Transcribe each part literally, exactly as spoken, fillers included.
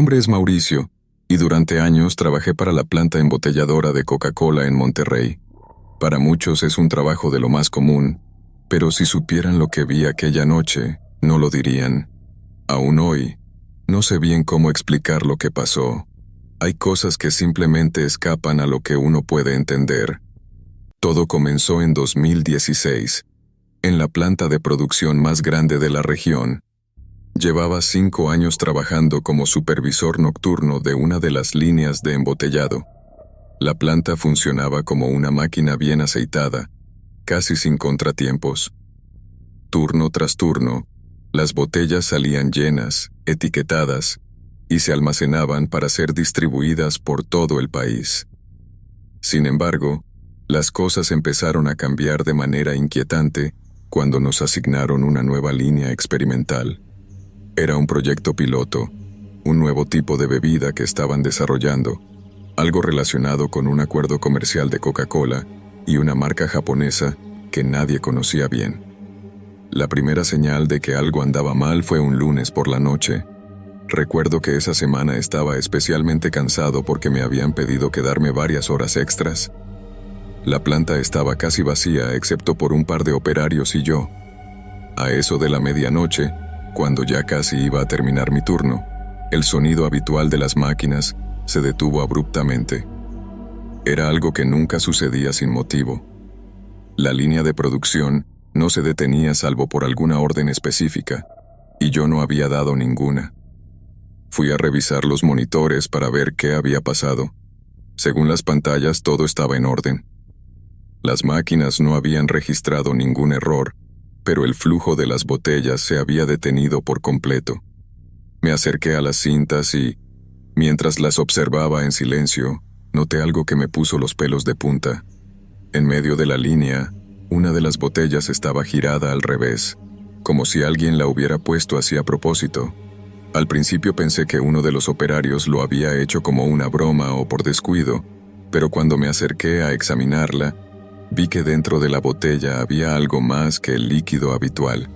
nombre es Mauricio, y durante años trabajé para la planta embotelladora de Coca-Cola en Monterrey. Para muchos es un trabajo de lo más común, pero si supieran lo que vi aquella noche, no lo dirían. Aún hoy, no sé bien cómo explicar lo que pasó. Hay cosas que simplemente escapan a lo que uno puede entender. Todo comenzó en dos mil dieciséis, en la planta de producción más grande de la región. Llevaba cinco años trabajando como supervisor nocturno de una de las líneas de embotellado. La planta funcionaba como una máquina bien aceitada, casi sin contratiempos. Turno tras turno, las botellas salían llenas, etiquetadas, y se almacenaban para ser distribuidas por todo el país. Sin embargo, las cosas empezaron a cambiar de manera inquietante cuando nos asignaron una nueva línea experimental. Era un proyecto piloto, un nuevo tipo de bebida que estaban desarrollando, algo relacionado con un acuerdo comercial de Coca-Cola y una marca japonesa que nadie conocía bien. La primera señal de que algo andaba mal fue un lunes por la noche. Recuerdo que esa semana estaba especialmente cansado porque me habían pedido quedarme varias horas extras. La planta estaba casi vacía excepto por un par de operarios y yo. A eso de la medianoche, cuando ya casi iba a terminar mi turno, el sonido habitual de las máquinas se detuvo abruptamente. Era algo que nunca sucedía sin motivo. La línea de producción no se detenía salvo por alguna orden específica, y yo no había dado ninguna. Fui a revisar los monitores para ver qué había pasado. Según las pantallas, todo estaba en orden. Las máquinas no habían registrado ningún error, pero el flujo de las botellas se había detenido por completo. Me acerqué a las cintas y, mientras las observaba en silencio, noté algo que me puso los pelos de punta. En medio de la línea, una de las botellas estaba girada al revés, como si alguien la hubiera puesto así a propósito. Al principio pensé que uno de los operarios lo había hecho como una broma o por descuido, pero cuando me acerqué a examinarla, vi que dentro de la botella había algo más que el líquido habitual.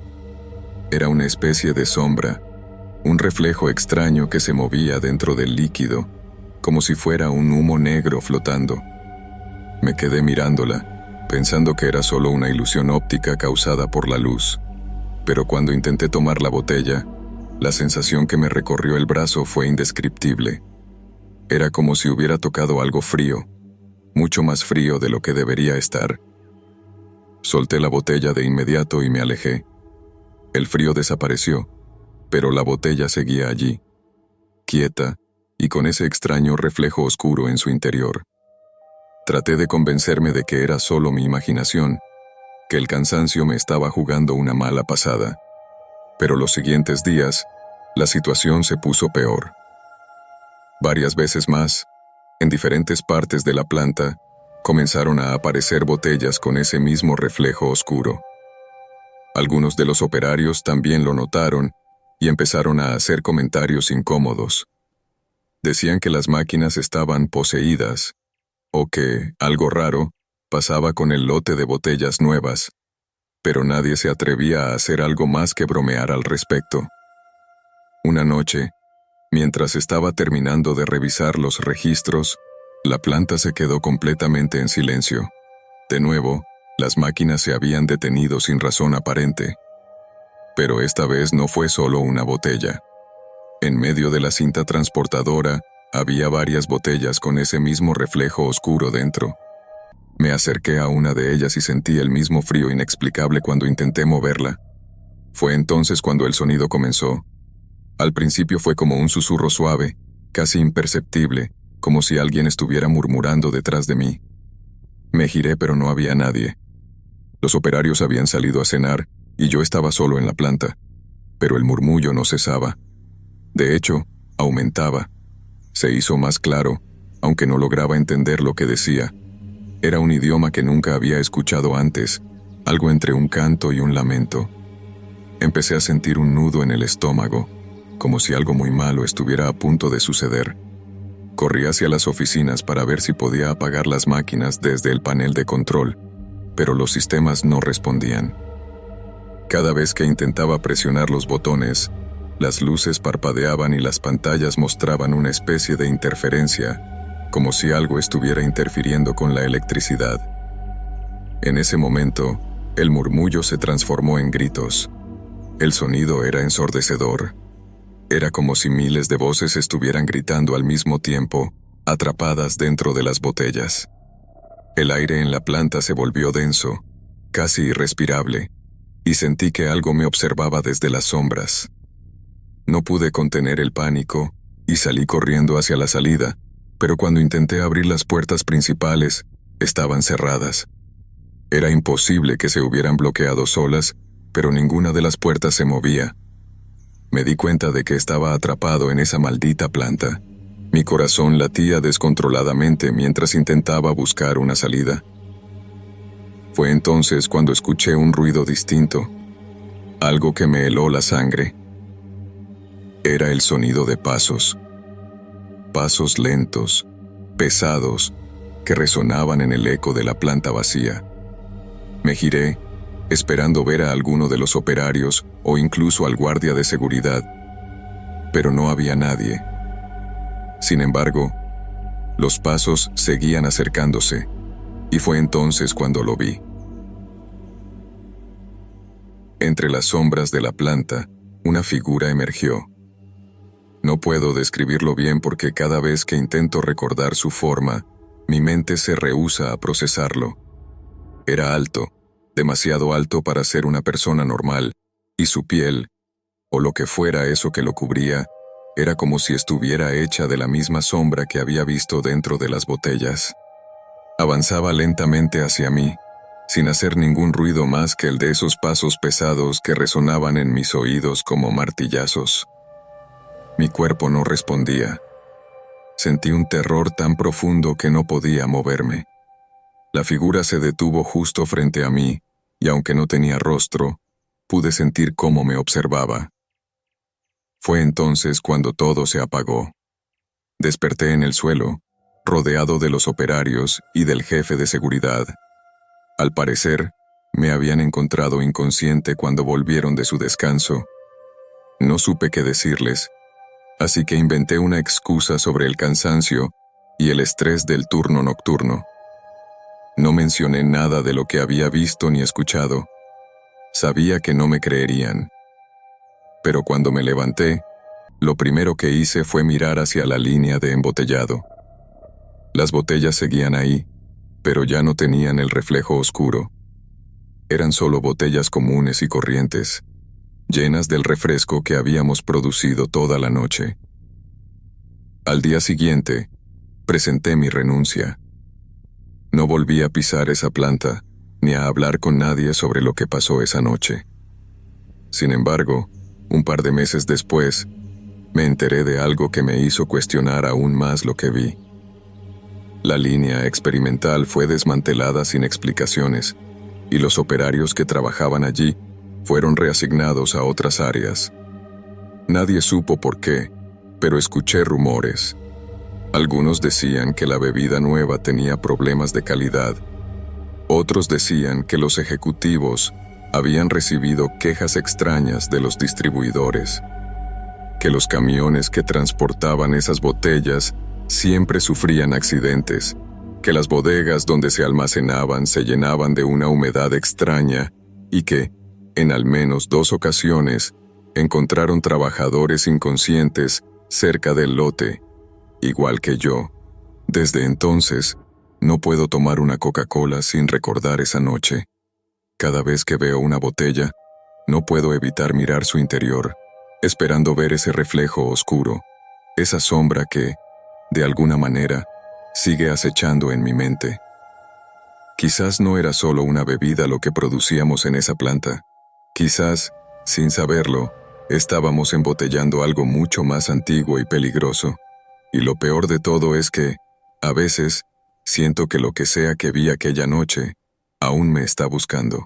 Era una especie de sombra, un reflejo extraño que se movía dentro del líquido, como si fuera un humo negro flotando. Me quedé mirándola, pensando que era solo una ilusión óptica causada por la luz. Pero cuando intenté tomar la botella, la sensación que me recorrió el brazo fue indescriptible. Era como si hubiera tocado algo frío, mucho más frío de lo que debería estar. Solté la botella de inmediato y me alejé. El frío desapareció, pero la botella seguía allí, quieta y con ese extraño reflejo oscuro en su interior. Traté de convencerme de que era solo mi imaginación, que el cansancio me estaba jugando una mala pasada. Pero los siguientes días, la situación se puso peor. Varias veces más, en diferentes partes de la planta, comenzaron a aparecer botellas con ese mismo reflejo oscuro. Algunos de los operarios también lo notaron y empezaron a hacer comentarios incómodos. Decían que las máquinas estaban poseídas, o que, algo raro, pasaba con el lote de botellas nuevas, pero nadie se atrevía a hacer algo más que bromear al respecto. Una noche, mientras estaba terminando de revisar los registros, la planta se quedó completamente en silencio. De nuevo, las máquinas se habían detenido sin razón aparente. Pero esta vez no fue solo una botella. En medio de la cinta transportadora, había varias botellas con ese mismo reflejo oscuro dentro. Me acerqué a una de ellas y sentí el mismo frío inexplicable cuando intenté moverla. Fue entonces cuando el sonido comenzó. Al principio fue como un susurro suave, casi imperceptible, como si alguien estuviera murmurando detrás de mí. Me giré pero no había nadie. Los operarios habían salido a cenar y yo estaba solo en la planta, pero el murmullo no cesaba. De hecho, aumentaba. Se hizo más claro, aunque no lograba entender lo que decía. Era un idioma que nunca había escuchado antes, algo entre un canto y un lamento. Empecé a sentir un nudo en el estómago, como si algo muy malo estuviera a punto de suceder. Corrí hacia las oficinas para ver si podía apagar las máquinas desde el panel de control, pero los sistemas no respondían. Cada vez que intentaba presionar los botones, Las luces parpadeaban y las pantallas mostraban una especie de interferencia, como si algo estuviera interfiriendo con la electricidad. En ese momento, el murmullo se transformó en gritos. El sonido era ensordecedor. Era como si miles de voces estuvieran gritando al mismo tiempo, atrapadas dentro de las botellas. El aire en la planta se volvió denso, casi irrespirable, y sentí que algo me observaba desde las sombras. No pude contener el pánico y salí corriendo hacia la salida, pero cuando intenté abrir las puertas principales, estaban cerradas. Era imposible que se hubieran bloqueado solas, pero ninguna de las puertas se movía. Me di cuenta de que estaba atrapado en esa maldita planta. Mi corazón latía descontroladamente mientras intentaba buscar una salida. Fue entonces cuando escuché un ruido distinto, algo que me heló la sangre. Era el sonido de pasos. Pasos lentos, pesados, que resonaban en el eco de la planta vacía. Me giré, esperando ver a alguno de los operarios o incluso al guardia de seguridad, pero no había nadie. Sin embargo, los pasos seguían acercándose, y fue entonces cuando lo vi. Entre las sombras de la planta, una figura emergió. No puedo describirlo bien porque cada vez que intento recordar su forma, mi mente se rehúsa a procesarlo. Era alto, demasiado alto para ser una persona normal, y su piel, o lo que fuera eso que lo cubría, era como si estuviera hecha de la misma sombra que había visto dentro de las botellas. Avanzaba lentamente hacia mí, sin hacer ningún ruido más que el de esos pasos pesados que resonaban en mis oídos como martillazos. Mi cuerpo no respondía. Sentí un terror tan profundo que no podía moverme. La figura se detuvo justo frente a mí, y aunque no tenía rostro, pude sentir cómo me observaba. Fue entonces cuando todo se apagó. Desperté en el suelo, rodeado de los operarios y del jefe de seguridad. Al parecer, me habían encontrado inconsciente cuando volvieron de su descanso. No supe qué decirles, así que inventé una excusa sobre el cansancio y el estrés del turno nocturno. No mencioné nada de lo que había visto ni escuchado. Sabía que no me creerían. Pero cuando me levanté, lo primero que hice fue mirar hacia la línea de embotellado. Las botellas seguían ahí, pero ya no tenían el reflejo oscuro. Eran solo botellas comunes y corrientes, llenas del refresco que habíamos producido toda la noche. Al día siguiente, presenté mi renuncia. No volví a pisar esa planta, ni a hablar con nadie sobre lo que pasó esa noche. Sin embargo, un par de meses después, me enteré de algo que me hizo cuestionar aún más lo que vi. La línea experimental fue desmantelada sin explicaciones, y los operarios que trabajaban allí fueron reasignados a otras áreas. Nadie supo por qué, pero escuché rumores. Algunos decían que la bebida nueva tenía problemas de calidad. Otros decían que los ejecutivos habían recibido quejas extrañas de los distribuidores, que los camiones que transportaban esas botellas siempre sufrían accidentes, que las bodegas donde se almacenaban se llenaban de una humedad extraña y que, en al menos dos ocasiones, encontraron trabajadores inconscientes cerca del lote, igual que yo. Desde entonces, no puedo tomar una Coca-Cola sin recordar esa noche. Cada vez que veo una botella, no puedo evitar mirar su interior, esperando ver ese reflejo oscuro, esa sombra que, de alguna manera, sigue acechando en mi mente. Quizás no era solo una bebida lo que producíamos en esa planta. Quizás, sin saberlo, estábamos embotellando algo mucho más antiguo y peligroso. Y lo peor de todo es que, a veces, siento que lo que sea que vi aquella noche, aún me está buscando.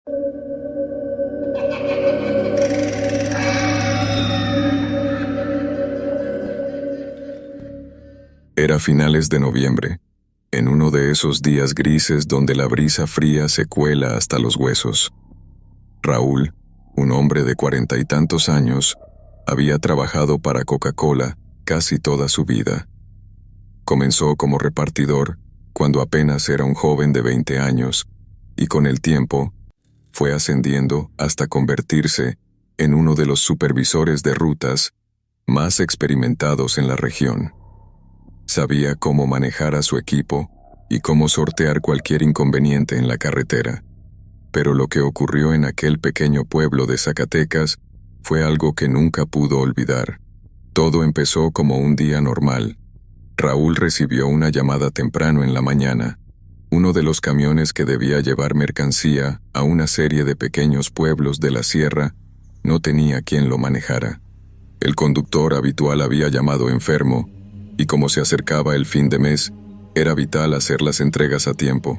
Era finales de noviembre, en uno de esos días grises donde la brisa fría se cuela hasta los huesos. Raúl, un hombre de cuarenta y tantos años, Había trabajado para Coca-Cola casi toda su vida. Comenzó como repartidor cuando apenas era un joven de veinte años y con el tiempo fue ascendiendo hasta convertirse en uno de los supervisores de rutas más experimentados en la región. Sabía cómo manejar a su equipo y cómo sortear cualquier inconveniente en la carretera. Pero lo que ocurrió en aquel pequeño pueblo de Zacatecas fue algo que nunca pudo olvidar. Todo empezó como un día normal. Raúl recibió una llamada temprano en la mañana. Uno de los camiones que debía llevar mercancía a una serie de pequeños pueblos de la sierra no tenía quien lo manejara. El conductor habitual había llamado enfermo, y como se acercaba el fin de mes, era vital hacer las entregas a tiempo.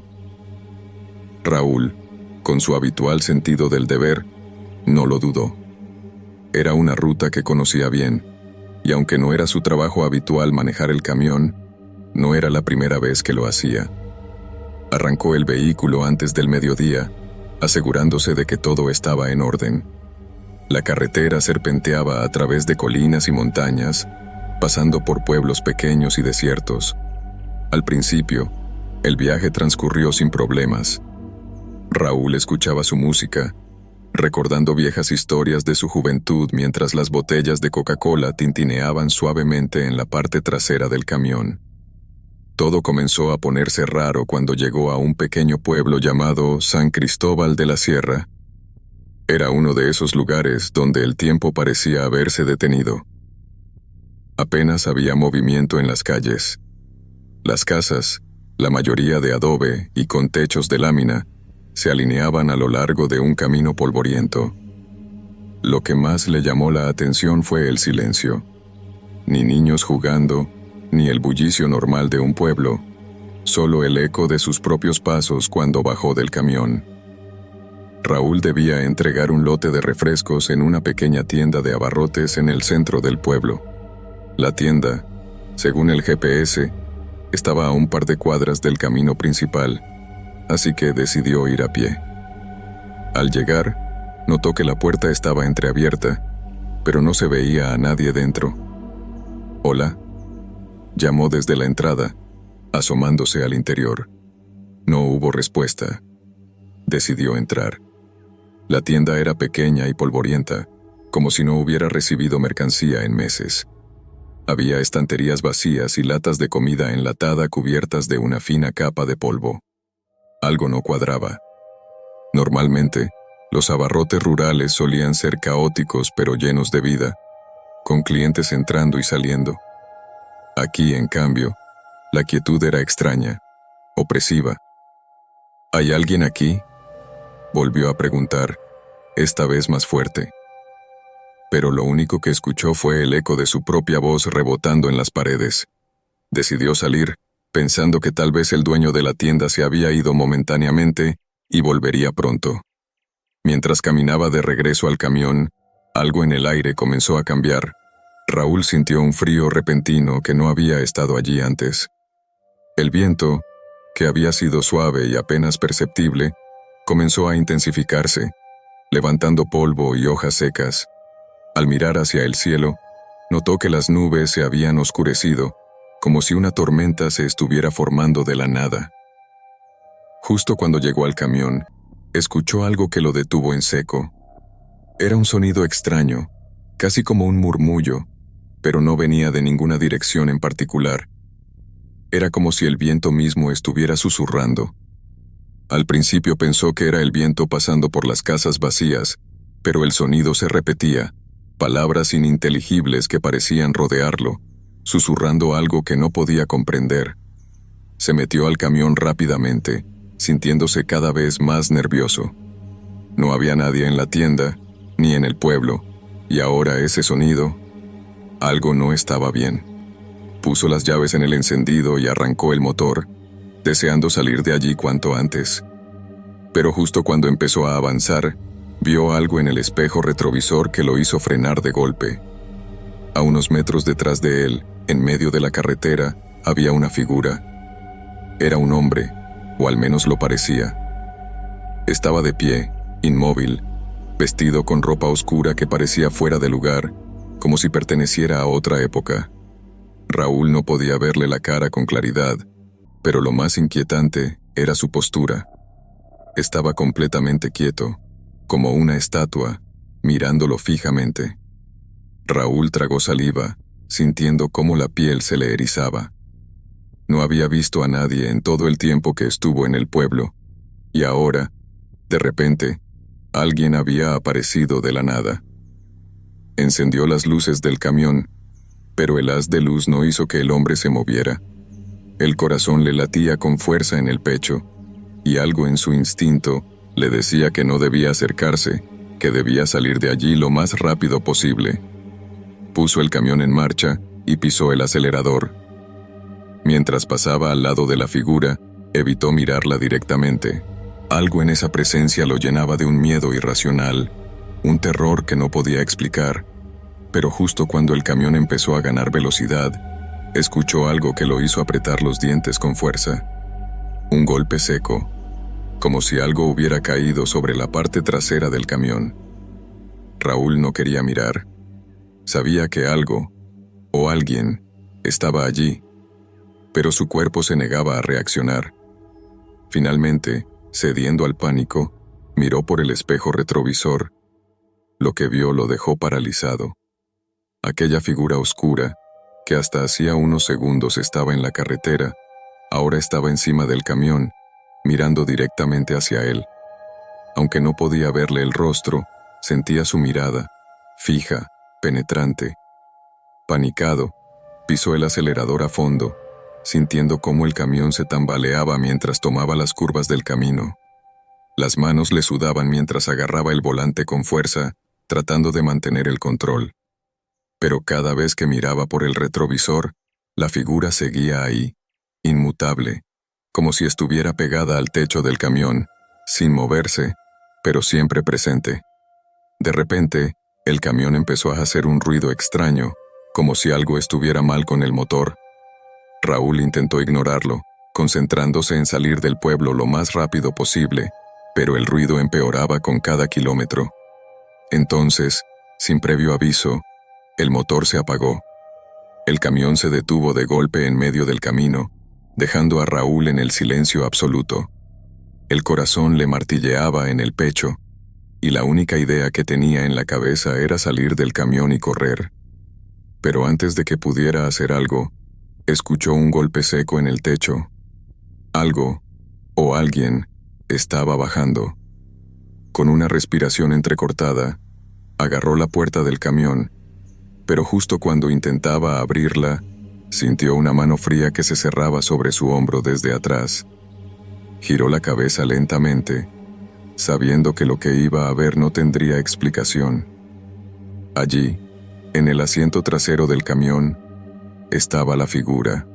Raúl, con su habitual sentido del deber, no lo dudó. Era una ruta que conocía bien, y aunque no era su trabajo habitual manejar el camión, no era la primera vez que lo hacía. Arrancó el vehículo antes del mediodía, asegurándose de que todo estaba en orden. La carretera serpenteaba a través de colinas y montañas, pasando por pueblos pequeños y desiertos. Al principio, el viaje transcurrió sin problemas. Raúl escuchaba su música, recordando viejas historias de su juventud mientras las botellas de Coca-Cola tintineaban suavemente en la parte trasera del camión. Todo comenzó a ponerse raro cuando llegó a un pequeño pueblo llamado San Cristóbal de la Sierra. Era uno de esos lugares donde el tiempo parecía haberse detenido. Apenas había movimiento en las calles. Las casas, la mayoría de adobe y con techos de lámina, se alineaban a lo largo de un camino polvoriento. Lo que más le llamó la atención fue el silencio. Ni niños jugando, ni el bullicio normal de un pueblo, solo el eco de sus propios pasos cuando bajó del camión. Raúl debía entregar un lote de refrescos en una pequeña tienda de abarrotes en el centro del pueblo. La tienda, según el G P S, estaba a un par de cuadras del camino principal, así que decidió ir a pie. Al llegar, notó que la puerta estaba entreabierta, pero no se veía a nadie dentro. «Hola», llamó desde la entrada, asomándose al interior. No hubo respuesta. Decidió entrar. La tienda era pequeña y polvorienta, como si no hubiera recibido mercancía en meses. Había estanterías vacías y latas de comida enlatada cubiertas de una fina capa de polvo. Algo no cuadraba. Normalmente, los abarrotes rurales solían ser caóticos pero llenos de vida, con clientes entrando y saliendo. Aquí, en cambio, la quietud era extraña, opresiva. ¿Hay alguien aquí?, volvió a preguntar, esta vez más fuerte. Pero lo único que escuchó fue el eco de su propia voz rebotando en las paredes. Decidió salir, pensando que tal vez el dueño de la tienda se había ido momentáneamente y volvería pronto. Mientras caminaba de regreso al camión, algo en el aire comenzó a cambiar. Raúl sintió un frío repentino que no había estado allí antes. El viento, que había sido suave y apenas perceptible, comenzó a intensificarse, levantando polvo y hojas secas. Al mirar hacia el cielo, notó que las nubes se habían oscurecido, como si una tormenta se estuviera formando de la nada. Justo cuando llegó al camión, escuchó algo que lo detuvo en seco. Era un sonido extraño, casi como un murmullo, pero no venía de ninguna dirección en particular. Era como si el viento mismo estuviera susurrando. Al principio pensó que era el viento pasando por las casas vacías, pero el sonido se repetía, palabras ininteligibles que parecían rodearlo, susurrando algo que no podía comprender. Se metió al camión rápidamente, sintiéndose cada vez más nervioso. No había nadie en la tienda, ni en el pueblo, y ahora ese sonido, algo no estaba bien. Puso las llaves en el encendido y arrancó el motor, deseando salir de allí cuanto antes. Pero justo cuando empezó a avanzar, vio algo en el espejo retrovisor que lo hizo frenar de golpe. A unos metros detrás de él, en medio de la carretera, había una figura. Era un hombre, o al menos lo parecía. Estaba de pie, inmóvil, vestido con ropa oscura que parecía fuera de lugar, como si perteneciera a otra época. Raúl no podía verle la cara con claridad, pero lo más inquietante era su postura. Estaba completamente quieto, como una estatua, mirándolo fijamente. Raúl tragó saliva, sintiendo cómo la piel se le erizaba. No había visto a nadie en todo el tiempo que estuvo en el pueblo, y ahora, de repente, alguien había aparecido de la nada. Encendió las luces del camión, pero el haz de luz no hizo que el hombre se moviera. El corazón le latía con fuerza en el pecho, y algo en su instinto le decía que no debía acercarse, que debía salir de allí lo más rápido posible. Puso el camión en marcha y pisó el acelerador. Mientras pasaba al lado de la figura, evitó mirarla directamente. Algo en esa presencia lo llenaba de un miedo irracional, un terror que no podía explicar. Pero justo cuando el camión empezó a ganar velocidad, escuchó algo que lo hizo apretar los dientes con fuerza. Un golpe seco, como si algo hubiera caído sobre la parte trasera del camión. Raúl no quería mirar. Sabía que algo, o alguien, estaba allí, pero su cuerpo se negaba a reaccionar. Finalmente, cediendo al pánico, miró por el espejo retrovisor. Lo que vio lo dejó paralizado. Aquella figura oscura, que hasta hacía unos segundos estaba en la carretera, ahora estaba encima del camión, mirando directamente hacia él. Aunque no podía verle el rostro, sentía su mirada, fija, penetrante. Panicado, pisó el acelerador a fondo, sintiendo cómo el camión se tambaleaba mientras tomaba las curvas del camino. Las manos le sudaban mientras agarraba el volante con fuerza, tratando de mantener el control. Pero cada vez que miraba por el retrovisor, la figura seguía ahí, inmutable, como si estuviera pegada al techo del camión, sin moverse, pero siempre presente. De repente, el camión empezó a hacer un ruido extraño, como si algo estuviera mal con el motor. Raúl intentó ignorarlo, concentrándose en salir del pueblo lo más rápido posible, pero el ruido empeoraba con cada kilómetro. Entonces, sin previo aviso, el motor se apagó. El camión se detuvo de golpe en medio del camino, dejando a Raúl en el silencio absoluto. El corazón le martilleaba en el pecho, y la única idea que tenía en la cabeza era salir del camión y correr. Pero antes de que pudiera hacer algo, escuchó un golpe seco en el techo. Algo, o alguien, estaba bajando. Con una respiración entrecortada, agarró la puerta del camión, pero justo cuando intentaba abrirla, sintió una mano fría que se cerraba sobre su hombro desde atrás. Giró la cabeza lentamente, sabiendo que lo que iba a ver no tendría explicación. Allí, en el asiento trasero del camión, estaba la figura.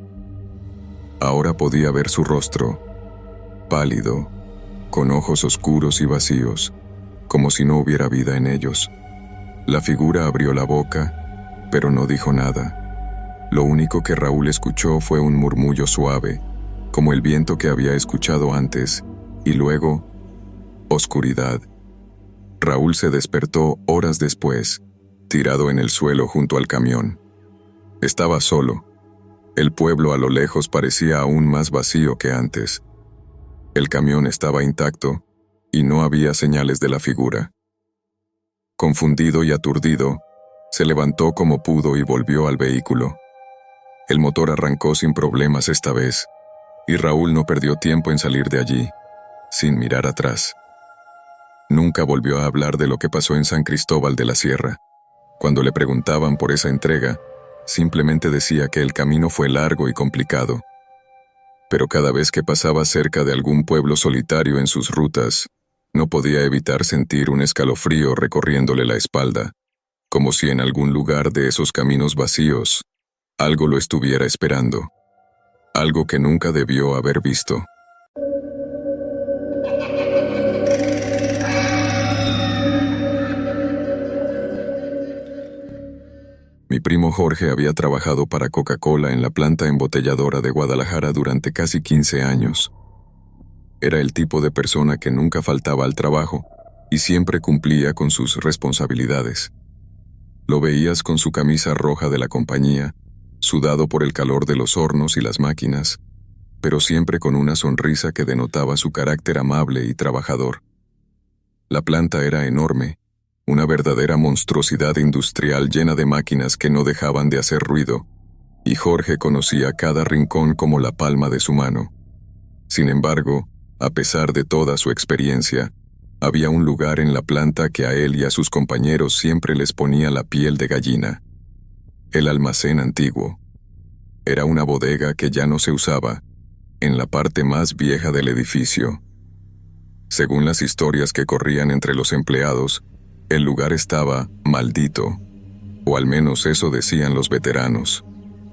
Ahora podía ver su rostro, pálido, con ojos oscuros y vacíos, como si no hubiera vida en ellos. La figura abrió la boca, pero no dijo nada. Lo único que Raúl escuchó fue un murmullo suave, como el viento que había escuchado antes, y luego, oscuridad. Raúl se despertó horas después, tirado en el suelo junto al camión. Estaba solo. El pueblo a lo lejos parecía aún más vacío que antes. El camión estaba intacto, y no había señales de la figura. Confundido y aturdido, se levantó como pudo y volvió al vehículo. El motor arrancó sin problemas esta vez, y Raúl no perdió tiempo en salir de allí, sin mirar atrás. Nunca volvió a hablar de lo que pasó en San Cristóbal de la Sierra. Cuando le preguntaban por esa entrega, simplemente decía que el camino fue largo y complicado. Pero cada vez que pasaba cerca de algún pueblo solitario en sus rutas, no podía evitar sentir un escalofrío recorriéndole la espalda, como si en algún lugar de esos caminos vacíos, algo lo estuviera esperando. Algo que nunca debió haber visto. Mi primo Jorge había trabajado para Coca-Cola en la planta embotelladora de Guadalajara durante casi quince años. Era el tipo de persona que nunca faltaba al trabajo y siempre cumplía con sus responsabilidades. Lo veías con su camisa roja de la compañía, sudado por el calor de los hornos y las máquinas, pero siempre con una sonrisa que denotaba su carácter amable y trabajador. La planta era enorme, una verdadera monstruosidad industrial llena de máquinas que no dejaban de hacer ruido, y Jorge conocía cada rincón como la palma de su mano. Sin embargo, a pesar de toda su experiencia, había un lugar en la planta que a él y a sus compañeros siempre les ponía la piel de gallina: el almacén antiguo. Era una bodega que ya no se usaba, en la parte más vieja del edificio. Según las historias que corrían entre los empleados, el lugar estaba maldito, o al menos eso decían los veteranos.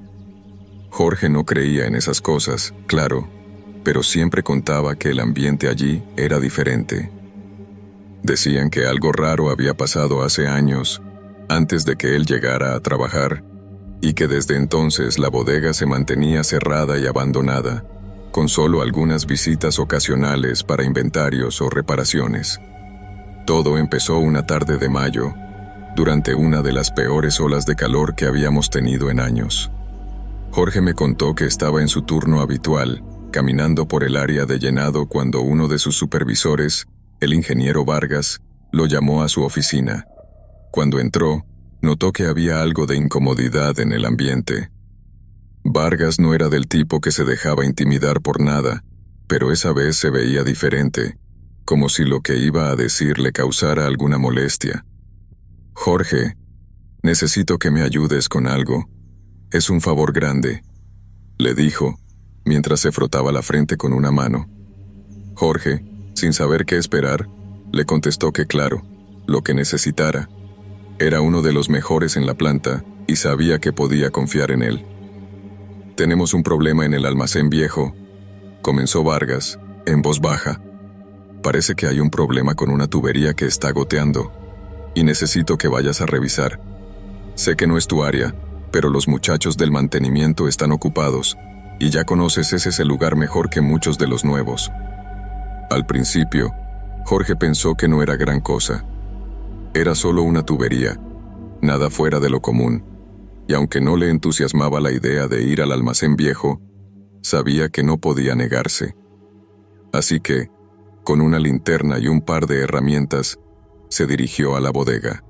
Jorge no creía en esas cosas, claro, pero siempre contaba que el ambiente allí era diferente. Decían que algo raro había pasado hace años, antes de que él llegara a trabajar, y que desde entonces la bodega se mantenía cerrada y abandonada, con solo algunas visitas ocasionales para inventarios o reparaciones. Todo empezó una tarde de mayo, durante una de las peores olas de calor que habíamos tenido en años. Jorge me contó que estaba en su turno habitual, caminando por el área de llenado cuando uno de sus supervisores, el ingeniero Vargas, lo llamó a su oficina. Cuando entró, notó que había algo de incomodidad en el ambiente. Vargas no era del tipo que se dejaba intimidar por nada, pero esa vez se veía diferente, como si lo que iba a decir le causara alguna molestia. «Jorge, necesito que me ayudes con algo. Es un favor grande», le dijo, mientras se frotaba la frente con una mano. Jorge, sin saber qué esperar, le contestó que claro, lo que necesitara. Era uno de los mejores en la planta y sabía que podía confiar en él. «Tenemos un problema en el almacén viejo», comenzó Vargas, en voz baja. «Parece que hay un problema con una tubería que está goteando, y necesito que vayas a revisar. Sé que no es tu área, pero los muchachos del mantenimiento están ocupados, y ya conoces ese lugar mejor que muchos de los nuevos». Al principio, Jorge pensó que no era gran cosa. Era solo una tubería, nada fuera de lo común, y aunque no le entusiasmaba la idea de ir al almacén viejo, sabía que no podía negarse. Así que, con una linterna y un par de herramientas, se dirigió a la bodega.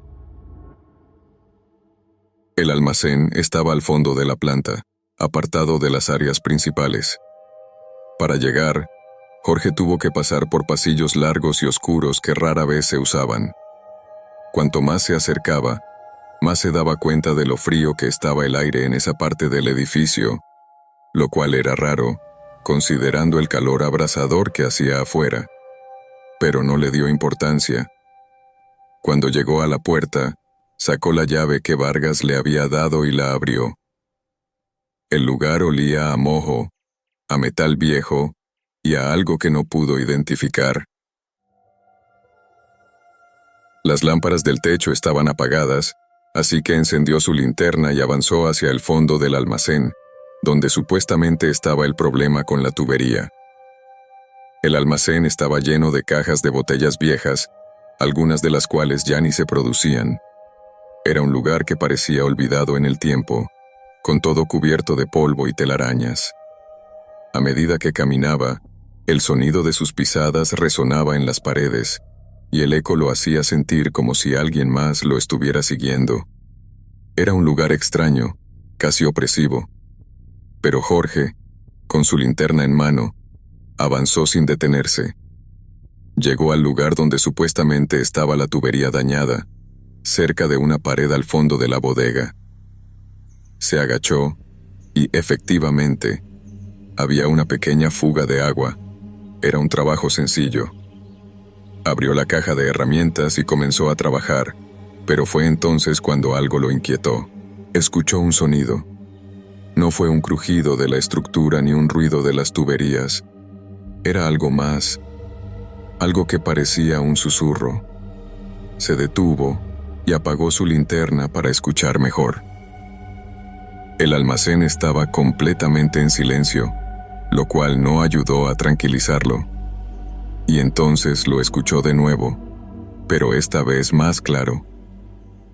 El almacén estaba al fondo de la planta, apartado de las áreas principales. Para llegar, Jorge tuvo que pasar por pasillos largos y oscuros que rara vez se usaban. Cuanto más se acercaba, más se daba cuenta de lo frío que estaba el aire en esa parte del edificio, lo cual era raro, considerando el calor abrasador que hacía afuera. Pero no le dio importancia. Cuando llegó a la puerta, sacó la llave que Vargas le había dado y la abrió. El lugar olía a moho, a metal viejo y a algo que no pudo identificar. Las lámparas del techo estaban apagadas, así que encendió su linterna y avanzó hacia el fondo del almacén, donde supuestamente estaba el problema con la tubería. El almacén estaba lleno de cajas de botellas viejas, algunas de las cuales ya ni se producían. Era un lugar que parecía olvidado en el tiempo, con todo cubierto de polvo y telarañas. A medida que caminaba, el sonido de sus pisadas resonaba en las paredes, y el eco lo hacía sentir como si alguien más lo estuviera siguiendo. Era un lugar extraño, casi opresivo. Pero Jorge, con su linterna en mano, avanzó sin detenerse. Llegó al lugar donde supuestamente estaba la tubería dañada, cerca de una pared al fondo de la bodega. Se agachó y, efectivamente, había una pequeña fuga de agua. Era un trabajo sencillo. Abrió la caja de herramientas y comenzó a trabajar, pero fue entonces cuando algo lo inquietó. Escuchó un sonido. No fue un crujido de la estructura ni un ruido de las tuberías. Era algo más, algo que parecía un susurro. Se detuvo y apagó su linterna para escuchar mejor. El almacén estaba completamente en silencio, lo cual no ayudó a tranquilizarlo. Y entonces lo escuchó de nuevo, pero esta vez más claro.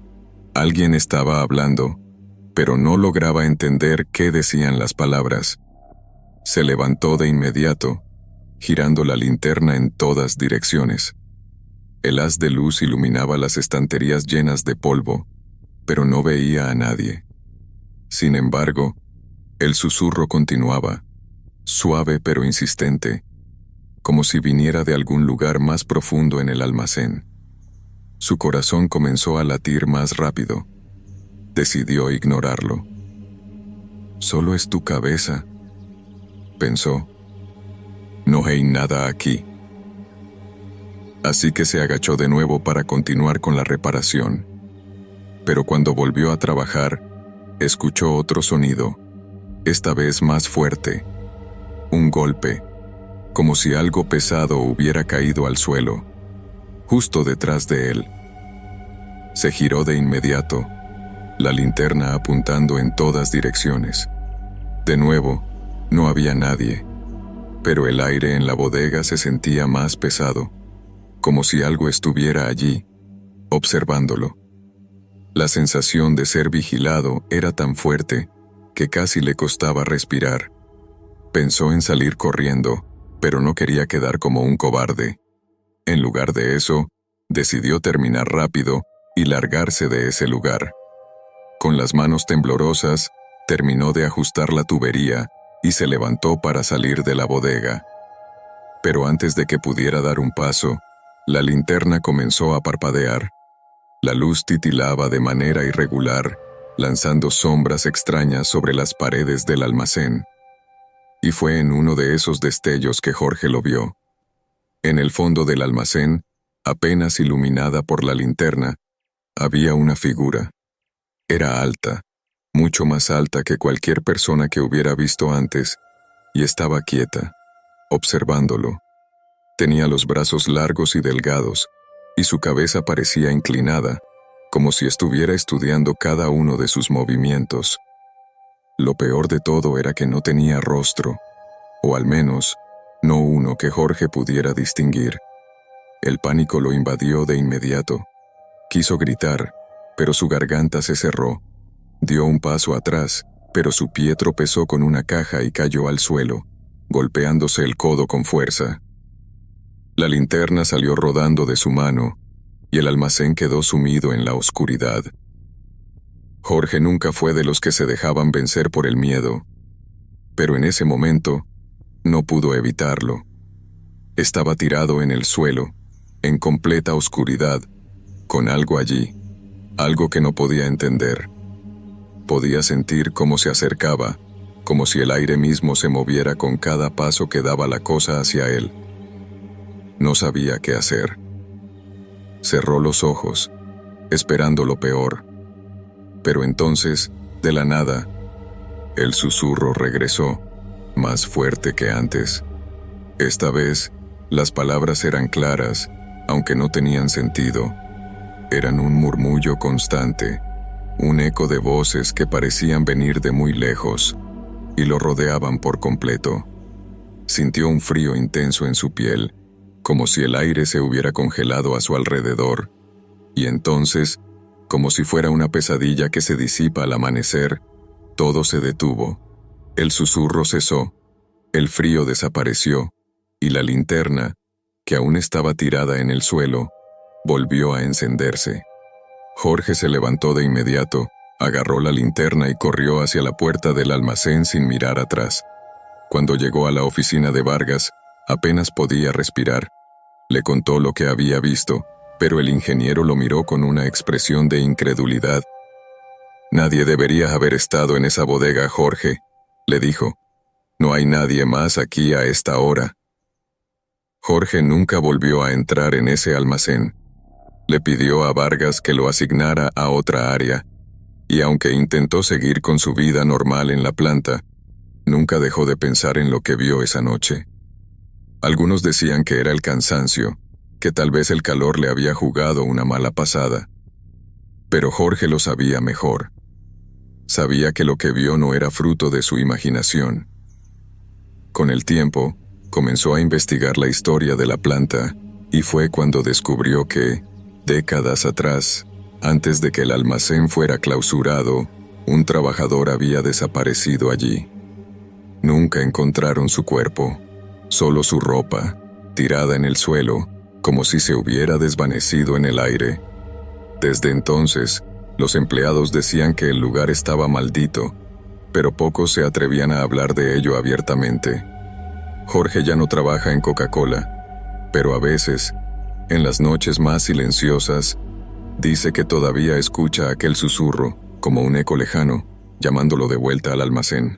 Alguien estaba hablando, pero no lograba entender qué decían las palabras. Se levantó de inmediato, girando la linterna en todas direcciones. El haz de luz iluminaba las estanterías llenas de polvo, pero no veía a nadie. Sin embargo, el susurro continuaba, suave pero insistente, como si viniera de algún lugar más profundo en el almacén. Su corazón comenzó a latir más rápido. Decidió ignorarlo. «Solo es tu cabeza», pensó. «No hay nada aquí». Así que se agachó de nuevo para continuar con la reparación. Pero cuando volvió a trabajar, escuchó otro sonido, esta vez más fuerte. Un golpe, como si algo pesado hubiera caído al suelo, justo detrás de él. Se giró de inmediato, la linterna apuntando en todas direcciones. De nuevo, no había nadie, pero el aire en la bodega se sentía más pesado, como si algo estuviera allí, observándolo. La sensación de ser vigilado era tan fuerte que casi le costaba respirar. Pensó en salir corriendo, pero no quería quedar como un cobarde. En lugar de eso, decidió terminar rápido y largarse de ese lugar. Con las manos temblorosas, terminó de ajustar la tubería y se levantó para salir de la bodega. Pero antes de que pudiera dar un paso, la linterna comenzó a parpadear. La luz titilaba de manera irregular, lanzando sombras extrañas sobre las paredes del almacén. Y fue en uno de esos destellos que Jorge lo vio. En el fondo del almacén, apenas iluminada por la linterna, había una figura. Era alta, mucho más alta que cualquier persona que hubiera visto antes, y estaba quieta, observándolo. Tenía los brazos largos y delgados, y su cabeza parecía inclinada, como si estuviera estudiando cada uno de sus movimientos. Lo peor de todo era que no tenía rostro, o al menos, no uno que Jorge pudiera distinguir. El pánico lo invadió de inmediato. Quiso gritar, pero su garganta se cerró. Dio un paso atrás, pero su pie tropezó con una caja y cayó al suelo, golpeándose el codo con fuerza. La linterna salió rodando de su mano, y el almacén quedó sumido en la oscuridad. Jorge nunca fue de los que se dejaban vencer por el miedo, pero en ese momento no pudo evitarlo. Estaba tirado en el suelo, en completa oscuridad, con algo allí, algo que no podía entender. Podía sentir cómo se acercaba, como si el aire mismo se moviera con cada paso que daba la cosa hacia él. No sabía qué hacer. Cerró los ojos, esperando lo peor. Pero entonces, de la nada, el susurro regresó, más fuerte que antes. Esta vez, las palabras eran claras, aunque no tenían sentido. Eran un murmullo constante, un eco de voces que parecían venir de muy lejos, y lo rodeaban por completo. Sintió un frío intenso en su piel, como si el aire se hubiera congelado a su alrededor, y entonces, como si fuera una pesadilla que se disipa al amanecer, todo se detuvo. El susurro cesó, el frío desapareció, y la linterna, que aún estaba tirada en el suelo, volvió a encenderse. Jorge se levantó de inmediato, agarró la linterna y corrió hacia la puerta del almacén sin mirar atrás. Cuando llegó a la oficina de Vargas, apenas podía respirar. Le contó lo que había visto, pero el ingeniero lo miró con una expresión de incredulidad. «Nadie debería haber estado en esa bodega, Jorge», le dijo. «No hay nadie más aquí a esta hora». Jorge nunca volvió a entrar en ese almacén. Le pidió a Vargas que lo asignara a otra área, y aunque intentó seguir con su vida normal en la planta, nunca dejó de pensar en lo que vio esa noche. Algunos decían que era el cansancio, que tal vez el calor le había jugado una mala pasada. Pero Jorge lo sabía mejor. Sabía que lo que vio no era fruto de su imaginación. Con el tiempo, comenzó a investigar la historia de la planta, y fue cuando descubrió que, décadas atrás, Antes de que el almacén fuera clausurado, un trabajador había desaparecido allí. Nunca encontraron su cuerpo, solo su ropa, tirada en el suelo, como si se hubiera desvanecido en el aire. Desde entonces, los empleados decían que el lugar estaba maldito, pero pocos se atrevían a hablar de ello abiertamente. Jorge ya no trabaja en Coca-Cola, pero a veces, en las noches más silenciosas, dice que todavía escucha aquel susurro, como un eco lejano, llamándolo de vuelta al almacén.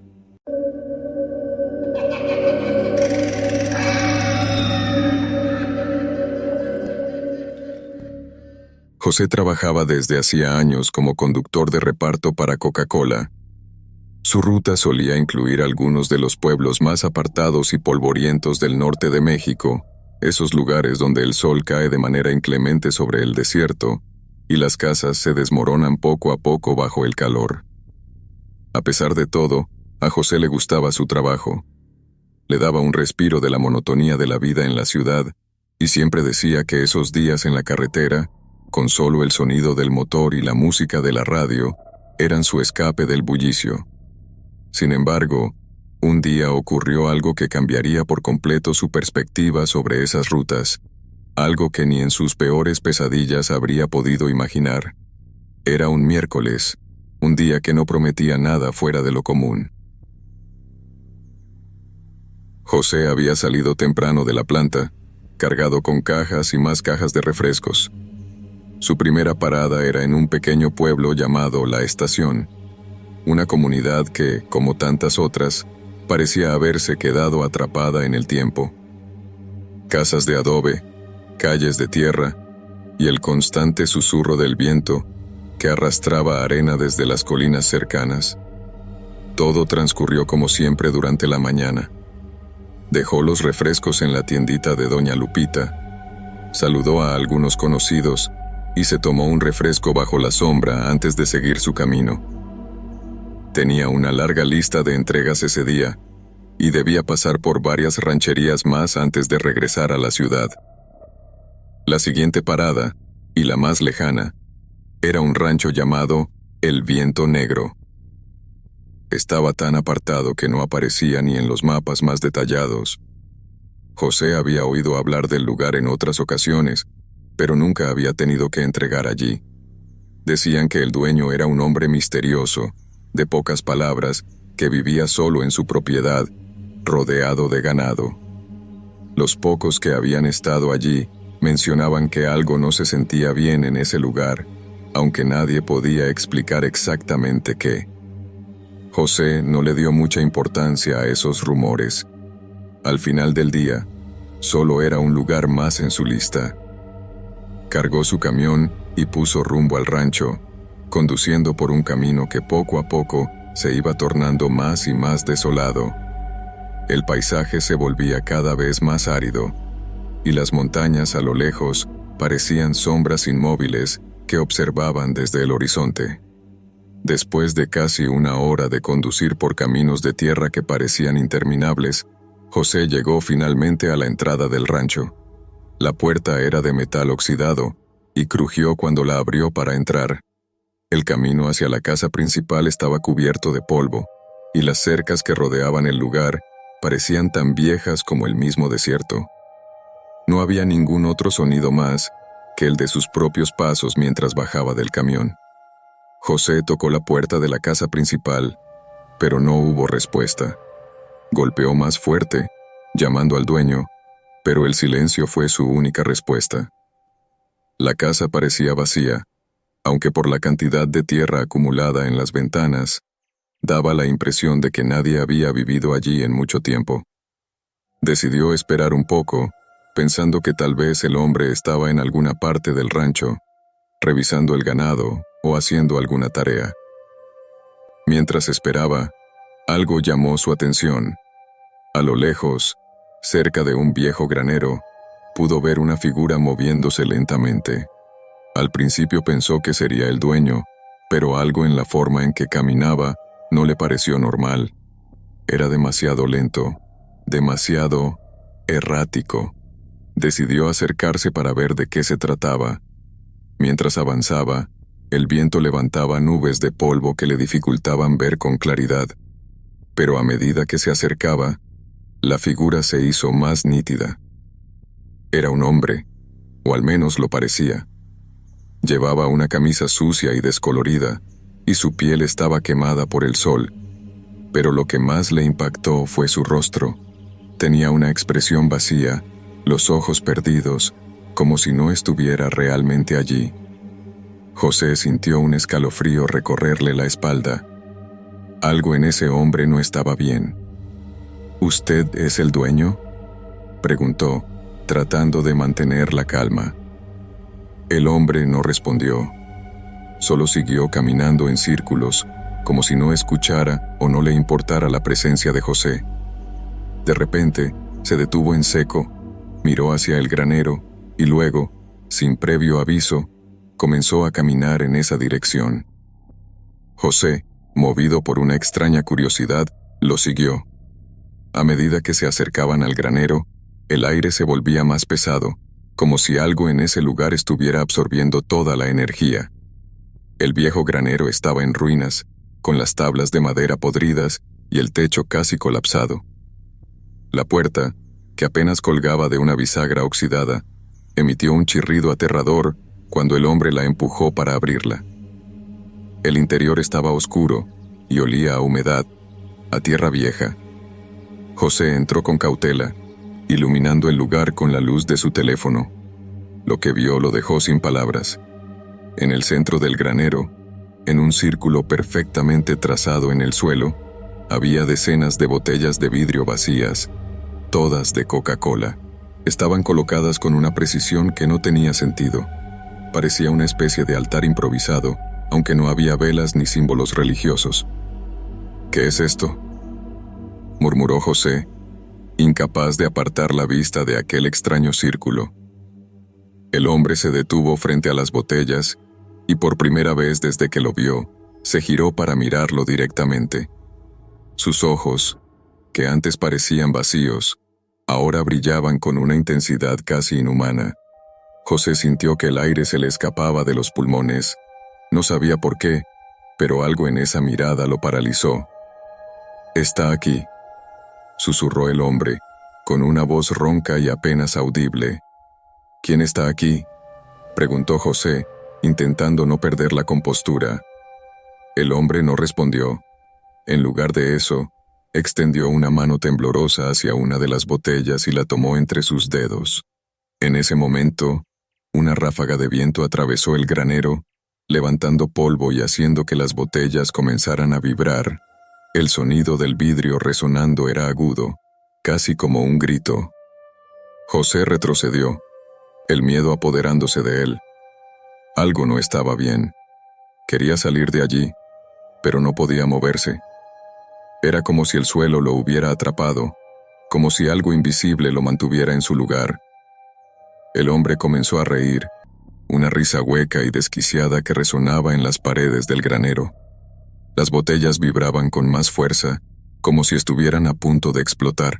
José trabajaba desde hacía años como conductor de reparto para Coca-Cola. Su ruta solía incluir algunos de los pueblos más apartados y polvorientos del norte de México, esos lugares donde el sol cae de manera inclemente sobre el desierto y las casas se desmoronan poco a poco bajo el calor. A pesar de todo, a José le gustaba su trabajo. Le daba un respiro de la monotonía de la vida en la ciudad y siempre decía que esos días en la carretera, con solo el sonido del motor y la música de la radio, eran su escape del bullicio. Sin embargo, un día ocurrió algo que cambiaría por completo su perspectiva sobre esas rutas, algo que ni en sus peores pesadillas habría podido imaginar. Era un miércoles, un día que no prometía nada fuera de lo común. José había salido temprano de la planta, cargado con cajas y más cajas de refrescos. Su primera parada era en un pequeño pueblo llamado La Estación, una comunidad que, como tantas otras, parecía haberse quedado atrapada en el tiempo. Casas de adobe, calles de tierra y el constante susurro del viento que arrastraba arena desde las colinas cercanas. Todo transcurrió como siempre durante la mañana. Dejó los refrescos en la tiendita de Doña Lupita, saludó a algunos conocidos y se tomó un refresco bajo la sombra antes de seguir su camino. Tenía una larga lista de entregas ese día y debía pasar por varias rancherías más antes de regresar a la ciudad. La siguiente parada, y la más lejana, era un rancho llamado El Viento Negro. Estaba tan apartado que no aparecía ni en los mapas más detallados. José había oído hablar del lugar en otras ocasiones, pero nunca había tenido que entregar allí. Decían que el dueño era un hombre misterioso, de pocas palabras, que vivía solo en su propiedad, rodeado de ganado. Los pocos que habían estado allí mencionaban que algo no se sentía bien en ese lugar, aunque nadie podía explicar exactamente qué. José no le dio mucha importancia a esos rumores. Al final del día, solo era un lugar más en su lista. Cargó su camión y puso rumbo al rancho, conduciendo por un camino que poco a poco se iba tornando más y más desolado. El paisaje se volvía cada vez más árido, y las montañas a lo lejos parecían sombras inmóviles que observaban desde el horizonte. Después de casi una hora de conducir por caminos de tierra que parecían interminables, José llegó finalmente a la entrada del rancho. La puerta era de metal oxidado y crujió cuando la abrió para entrar. El camino hacia la casa principal estaba cubierto de polvo, y las cercas que rodeaban el lugar parecían tan viejas como el mismo desierto. No había ningún otro sonido más que el de sus propios pasos mientras bajaba del camión. José tocó la puerta de la casa principal, pero no hubo respuesta. Golpeó más fuerte, llamando al dueño, pero el silencio fue su única respuesta. La casa parecía vacía, aunque por la cantidad de tierra acumulada en las ventanas, daba la impresión de que nadie había vivido allí en mucho tiempo. Decidió esperar un poco, pensando que tal vez el hombre estaba en alguna parte del rancho, revisando el ganado o haciendo alguna tarea. Mientras esperaba, algo llamó su atención. A lo lejos, cerca de un viejo granero, pudo ver una figura moviéndose lentamente. Al principio pensó que sería el dueño, pero algo en la forma en que caminaba no le pareció normal. Era demasiado lento, demasiado errático. Decidió acercarse para ver de qué se trataba. Mientras avanzaba, El viento levantaba nubes de polvo que le dificultaban ver con claridad, pero a medida que se acercaba, la figura se hizo más nítida. Era un hombre, o al menos lo parecía. Llevaba una camisa sucia y descolorida, y su piel estaba quemada por el sol, pero lo que más le impactó fue su rostro. Tenía una expresión vacía, los ojos perdidos, como si no estuviera realmente allí. José sintió un escalofrío recorrerle la espalda. Algo en ese hombre no estaba bien. ¿Usted es el dueño?, preguntó, tratando de mantener la calma. El hombre no respondió. Solo siguió caminando en círculos, como si no escuchara o no le importara la presencia de José. De repente, se detuvo en seco, miró hacia el granero y luego, sin previo aviso, comenzó a caminar en esa dirección. José, movido por una extraña curiosidad, lo siguió. A medida que se acercaban al granero, el aire se volvía más pesado, como si algo en ese lugar estuviera absorbiendo toda la energía. El viejo granero estaba en ruinas, con las tablas de madera podridas y el techo casi colapsado. La puerta, que apenas colgaba de una bisagra oxidada, emitió un chirrido aterrador cuando el hombre la empujó para abrirla. El interior estaba oscuro y olía a humedad, a tierra vieja. José entró con cautela, iluminando el lugar con la luz de su teléfono. Lo que vio lo dejó sin palabras. En el centro del granero, en un círculo perfectamente trazado en el suelo, había decenas de botellas de vidrio vacías, todas de Coca-Cola. Estaban colocadas con una precisión que no tenía sentido. Parecía una especie de altar improvisado, aunque no había velas ni símbolos religiosos. ¿Qué es esto?, murmuró José, incapaz de apartar la vista de aquel extraño círculo. El hombre se detuvo frente a las botellas y por primera vez desde que lo vio, se giró para mirarlo directamente. Sus ojos, que antes parecían vacíos, ahora brillaban con una intensidad casi inhumana. José sintió que el aire se le escapaba de los pulmones. No sabía por qué, pero algo en esa mirada lo paralizó. «Está aquí», susurró el hombre, con una voz ronca y apenas audible. «¿Quién está aquí?», preguntó José, intentando no perder la compostura. El hombre no respondió. En lugar de eso, extendió una mano temblorosa hacia una de las botellas y la tomó entre sus dedos. En ese momento, una ráfaga de viento atravesó el granero, levantando polvo y haciendo que las botellas comenzaran a vibrar. El sonido del vidrio resonando era agudo, casi como un grito. José retrocedió, el miedo apoderándose de él. Algo no estaba bien. Quería salir de allí, pero no podía moverse. Era como si el suelo lo hubiera atrapado, como si algo invisible lo mantuviera en su lugar. El hombre comenzó a reír, una risa hueca y desquiciada que resonaba en las paredes del granero. Las botellas vibraban con más fuerza, como si estuvieran a punto de explotar.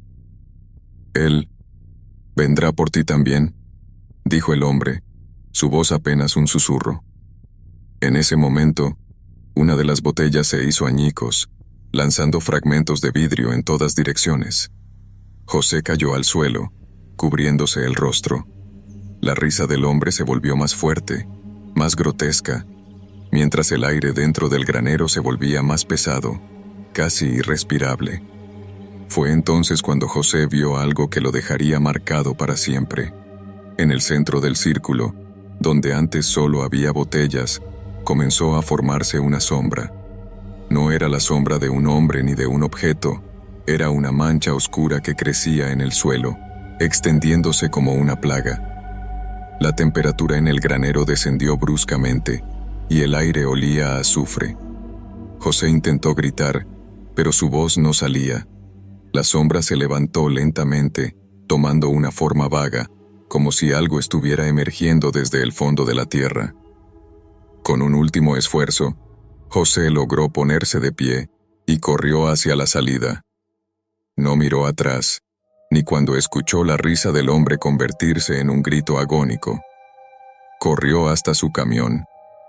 «Él vendrá por ti también», dijo el hombre, su voz apenas un susurro. En ese momento, una de las botellas se hizo añicos, lanzando fragmentos de vidrio en todas direcciones. José cayó al suelo, cubriéndose el rostro. La risa del hombre se volvió más fuerte, más grotesca, mientras el aire dentro del granero se volvía más pesado, casi irrespirable. Fue entonces cuando José vio algo que lo dejaría marcado para siempre. En el centro del círculo, donde antes solo había botellas, comenzó a formarse una sombra. No era la sombra de un hombre ni de un objeto, era una mancha oscura que crecía en el suelo, extendiéndose como una plaga. La temperatura en el granero descendió bruscamente, y el aire olía a azufre. José intentó gritar, pero su voz no salía. La sombra se levantó lentamente, tomando una forma vaga, como si algo estuviera emergiendo desde el fondo de la tierra. Con un último esfuerzo, José logró ponerse de pie y corrió hacia la salida. No miró atrás, ni cuando escuchó la risa del hombre convertirse en un grito agónico. Corrió hasta su camión.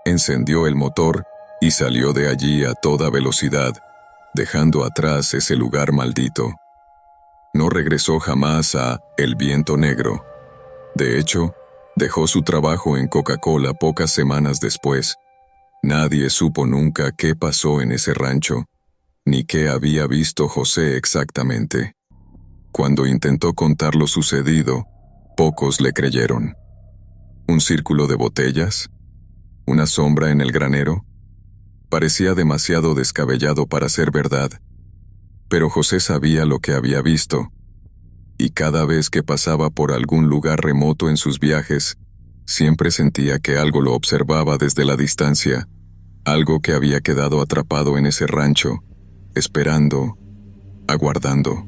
encendió el motor y salió de allí a toda velocidad, dejando atrás ese lugar maldito. No regresó jamás a El Viento Negro. De hecho, dejó su trabajo en Coca-Cola pocas semanas después. Nadie supo nunca qué pasó en ese rancho, ni qué había visto José exactamente. Cuando intentó contar lo sucedido, pocos le creyeron. ¿Un círculo de botellas? ¿Una sombra en el granero? Parecía demasiado descabellado para ser verdad. Pero José sabía lo que había visto, y cada vez que pasaba por algún lugar remoto en sus viajes, siempre sentía que algo lo observaba desde la distancia, algo que había quedado atrapado en ese rancho, esperando, aguardando.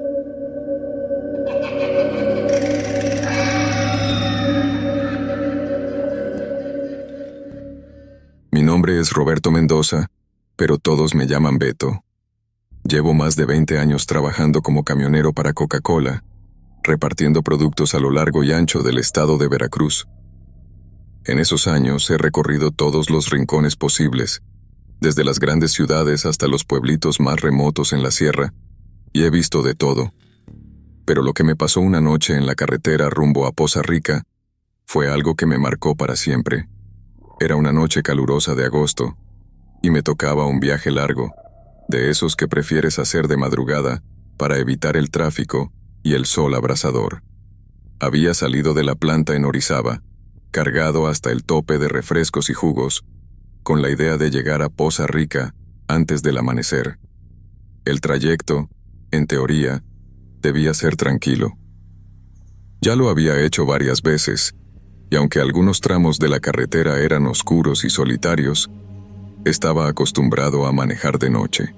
Mi nombre es Roberto Mendoza, pero todos me llaman Beto. Llevo más de veinte años trabajando como camionero para Coca-Cola, repartiendo productos a lo largo y ancho del estado de Veracruz. En esos años he recorrido todos los rincones posibles, desde las grandes ciudades hasta los pueblitos más remotos en la sierra, y he visto de todo. Pero lo que me pasó una noche en la carretera rumbo a Poza Rica fue algo que me marcó para siempre. Era una noche calurosa de agosto, y me tocaba un viaje largo, de esos que prefieres hacer de madrugada para evitar el tráfico y el sol abrasador. Había salido de la planta en Orizaba, cargado hasta el tope de refrescos y jugos, con la idea de llegar a Poza Rica antes del amanecer. El trayecto, en teoría, debía ser tranquilo. Ya lo había hecho varias veces, y aunque algunos tramos de la carretera eran oscuros y solitarios, estaba acostumbrado a manejar de noche.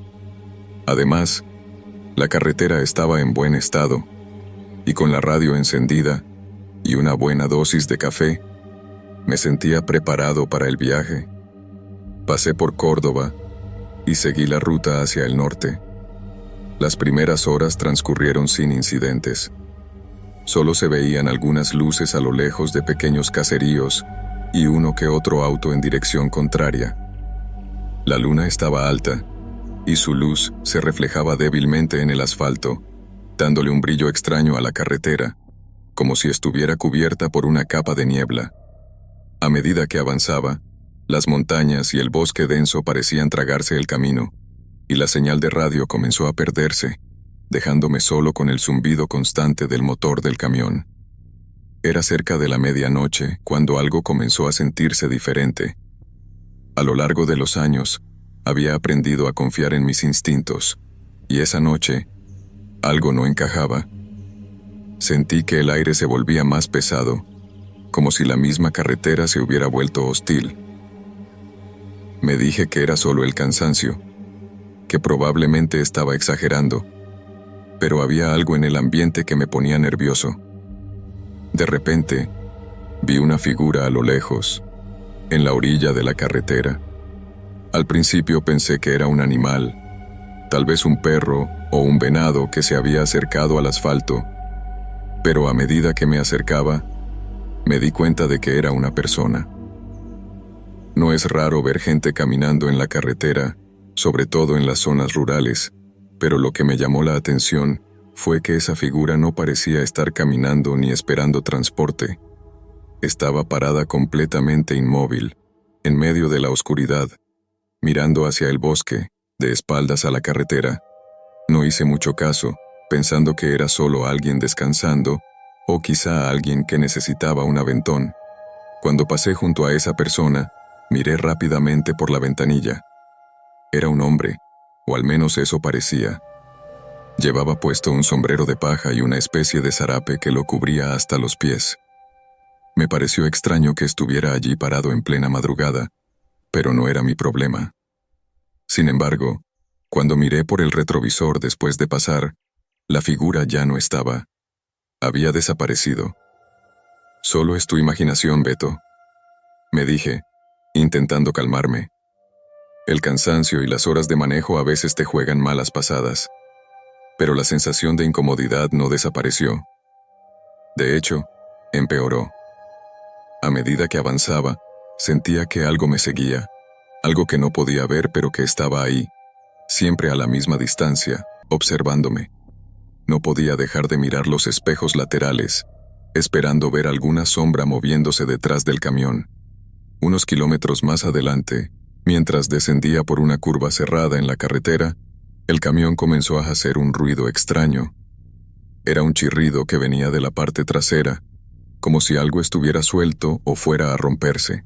Además, la carretera estaba en buen estado, y con la radio encendida y una buena dosis de café, me sentía preparado para el viaje. Pasé por Córdoba y seguí la ruta hacia el norte. Las primeras horas transcurrieron sin incidentes. Solo se veían algunas luces a lo lejos de pequeños caseríos y uno que otro auto en dirección contraria. La luna estaba alta, y su luz se reflejaba débilmente en el asfalto, dándole un brillo extraño a la carretera, como si estuviera cubierta por una capa de niebla. A medida que avanzaba, las montañas y el bosque denso parecían tragarse el camino, y la señal de radio comenzó a perderse, dejándome solo con el zumbido constante del motor del camión. Era cerca de la medianoche cuando algo comenzó a sentirse diferente. A lo largo de los años, había aprendido a confiar en mis instintos, y esa noche, algo no encajaba. Sentí que el aire se volvía más pesado, como si la misma carretera se hubiera vuelto hostil. Me dije que era solo el cansancio, que probablemente estaba exagerando, pero había algo en el ambiente que me ponía nervioso. De repente, vi una figura a lo lejos, en la orilla de la carretera. Al principio pensé que era un animal, tal vez un perro o un venado que se había acercado al asfalto, pero a medida que me acercaba, me di cuenta de que era una persona. No es raro ver gente caminando en la carretera, sobre todo en las zonas rurales, pero lo que me llamó la atención fue que esa figura no parecía estar caminando ni esperando transporte. Estaba parada completamente inmóvil, en medio de la oscuridad, mirando hacia el bosque, de espaldas a la carretera. No hice mucho caso, pensando que era solo alguien descansando, o quizá alguien que necesitaba un aventón. Cuando pasé junto a esa persona, miré rápidamente por la ventanilla. Era un hombre, o al menos eso parecía. Llevaba puesto un sombrero de paja y una especie de zarape que lo cubría hasta los pies. Me pareció extraño que estuviera allí parado en plena madrugada, pero no era mi problema. Sin embargo, cuando miré por el retrovisor después de pasar, la figura ya no estaba. Había desaparecido. «Solo es tu imaginación, Beto», me dije, intentando calmarme. El cansancio y las horas de manejo a veces te juegan malas pasadas, pero la sensación de incomodidad no desapareció. De hecho, empeoró. A medida que avanzaba, Sentía que algo me seguía, algo que no podía ver pero que estaba ahí, siempre a la misma distancia, observándome. No podía dejar de mirar los espejos laterales, esperando ver alguna sombra moviéndose detrás del camión. Unos kilómetros más adelante, mientras descendía por una curva cerrada en la carretera, el camión comenzó a hacer un ruido extraño. Era un chirrido que venía de la parte trasera, como si algo estuviera suelto o fuera a romperse.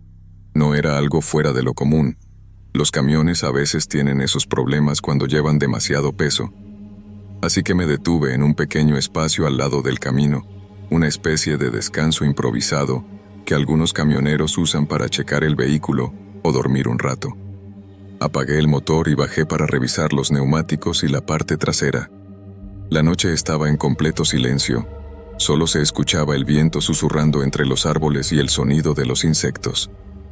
No era algo fuera de lo común. Los camiones a veces tienen esos problemas cuando llevan demasiado peso. Así que me detuve en un pequeño espacio al lado del camino, una especie de descanso improvisado que algunos camioneros usan para checar el vehículo o dormir un rato. Apagué el motor y bajé para revisar los neumáticos y la parte trasera. La noche estaba en completo silencio. Solo se escuchaba el viento susurrando entre los árboles y el sonido de los insectos.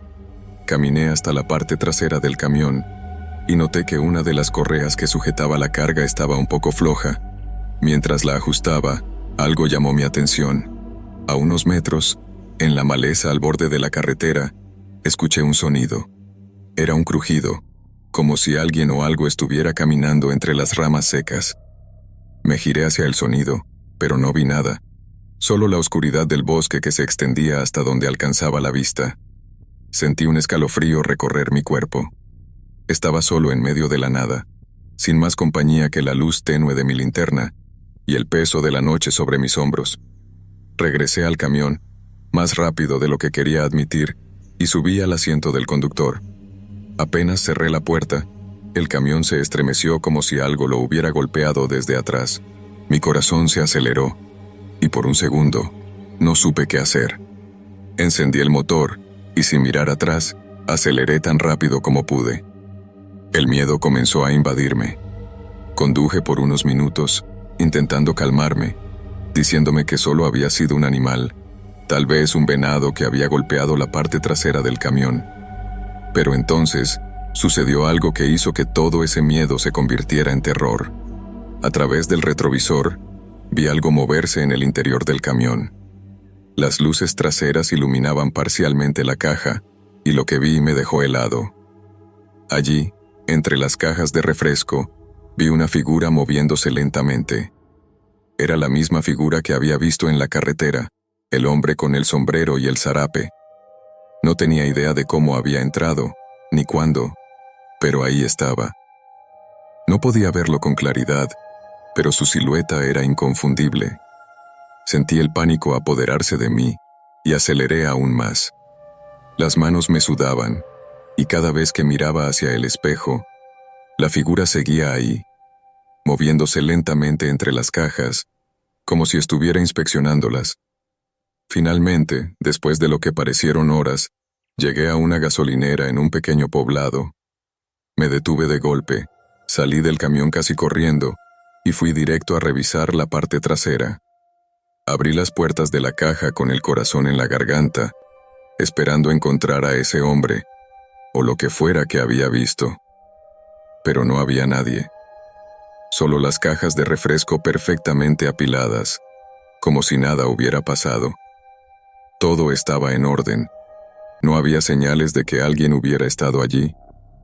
Caminé hasta la parte trasera del camión y noté que una de las correas que sujetaba la carga estaba un poco floja. Mientras la ajustaba, algo llamó mi atención. A unos metros, en la maleza al borde de la carretera, escuché un sonido. Era un crujido, como si alguien o algo estuviera caminando entre las ramas secas. Me giré hacia el sonido, pero no vi nada. Solo la oscuridad del bosque que se extendía hasta donde alcanzaba la vista. Sentí un escalofrío recorrer mi cuerpo. Estaba solo en medio de la nada, sin más compañía que la luz tenue de mi linterna y el peso de la noche sobre mis hombros. Regresé al camión, más rápido de lo que quería admitir, y subí al asiento del conductor. Apenas cerré la puerta, el camión se estremeció como si algo lo hubiera golpeado desde atrás. Mi corazón se aceleró, y por un segundo, no supe qué hacer. Encendí el motor, y sin mirar atrás, aceleré tan rápido como pude. El miedo comenzó a invadirme. Conduje por unos minutos, intentando calmarme, diciéndome que solo había sido un animal, tal vez un venado que había golpeado la parte trasera del camión. Pero entonces, sucedió algo que hizo que todo ese miedo se convirtiera en terror. A través del retrovisor, vi algo moverse en el interior del camión. Las luces traseras iluminaban parcialmente la caja, y lo que vi me dejó helado. Allí, entre las cajas de refresco, vi una figura moviéndose lentamente. Era la misma figura que había visto en la carretera, el hombre con el sombrero y el zarape. No tenía idea de cómo había entrado, ni cuándo, pero ahí estaba. No podía verlo con claridad, pero su silueta era inconfundible. Sentí el pánico apoderarse de mí, y aceleré aún más. Las manos me sudaban, y cada vez que miraba hacia el espejo, la figura seguía ahí, moviéndose lentamente entre las cajas, como si estuviera inspeccionándolas. Finalmente, después de lo que parecieron horas, llegué a una gasolinera en un pequeño poblado. Me detuve de golpe, salí del camión casi corriendo, y fui directo a revisar la parte trasera. Abrí las puertas de la caja con el corazón en la garganta, esperando encontrar a ese hombre, o lo que fuera que había visto. Pero no había nadie. Solo las cajas de refresco perfectamente apiladas, como si nada hubiera pasado. Todo estaba en orden. No había señales de que alguien hubiera estado allí.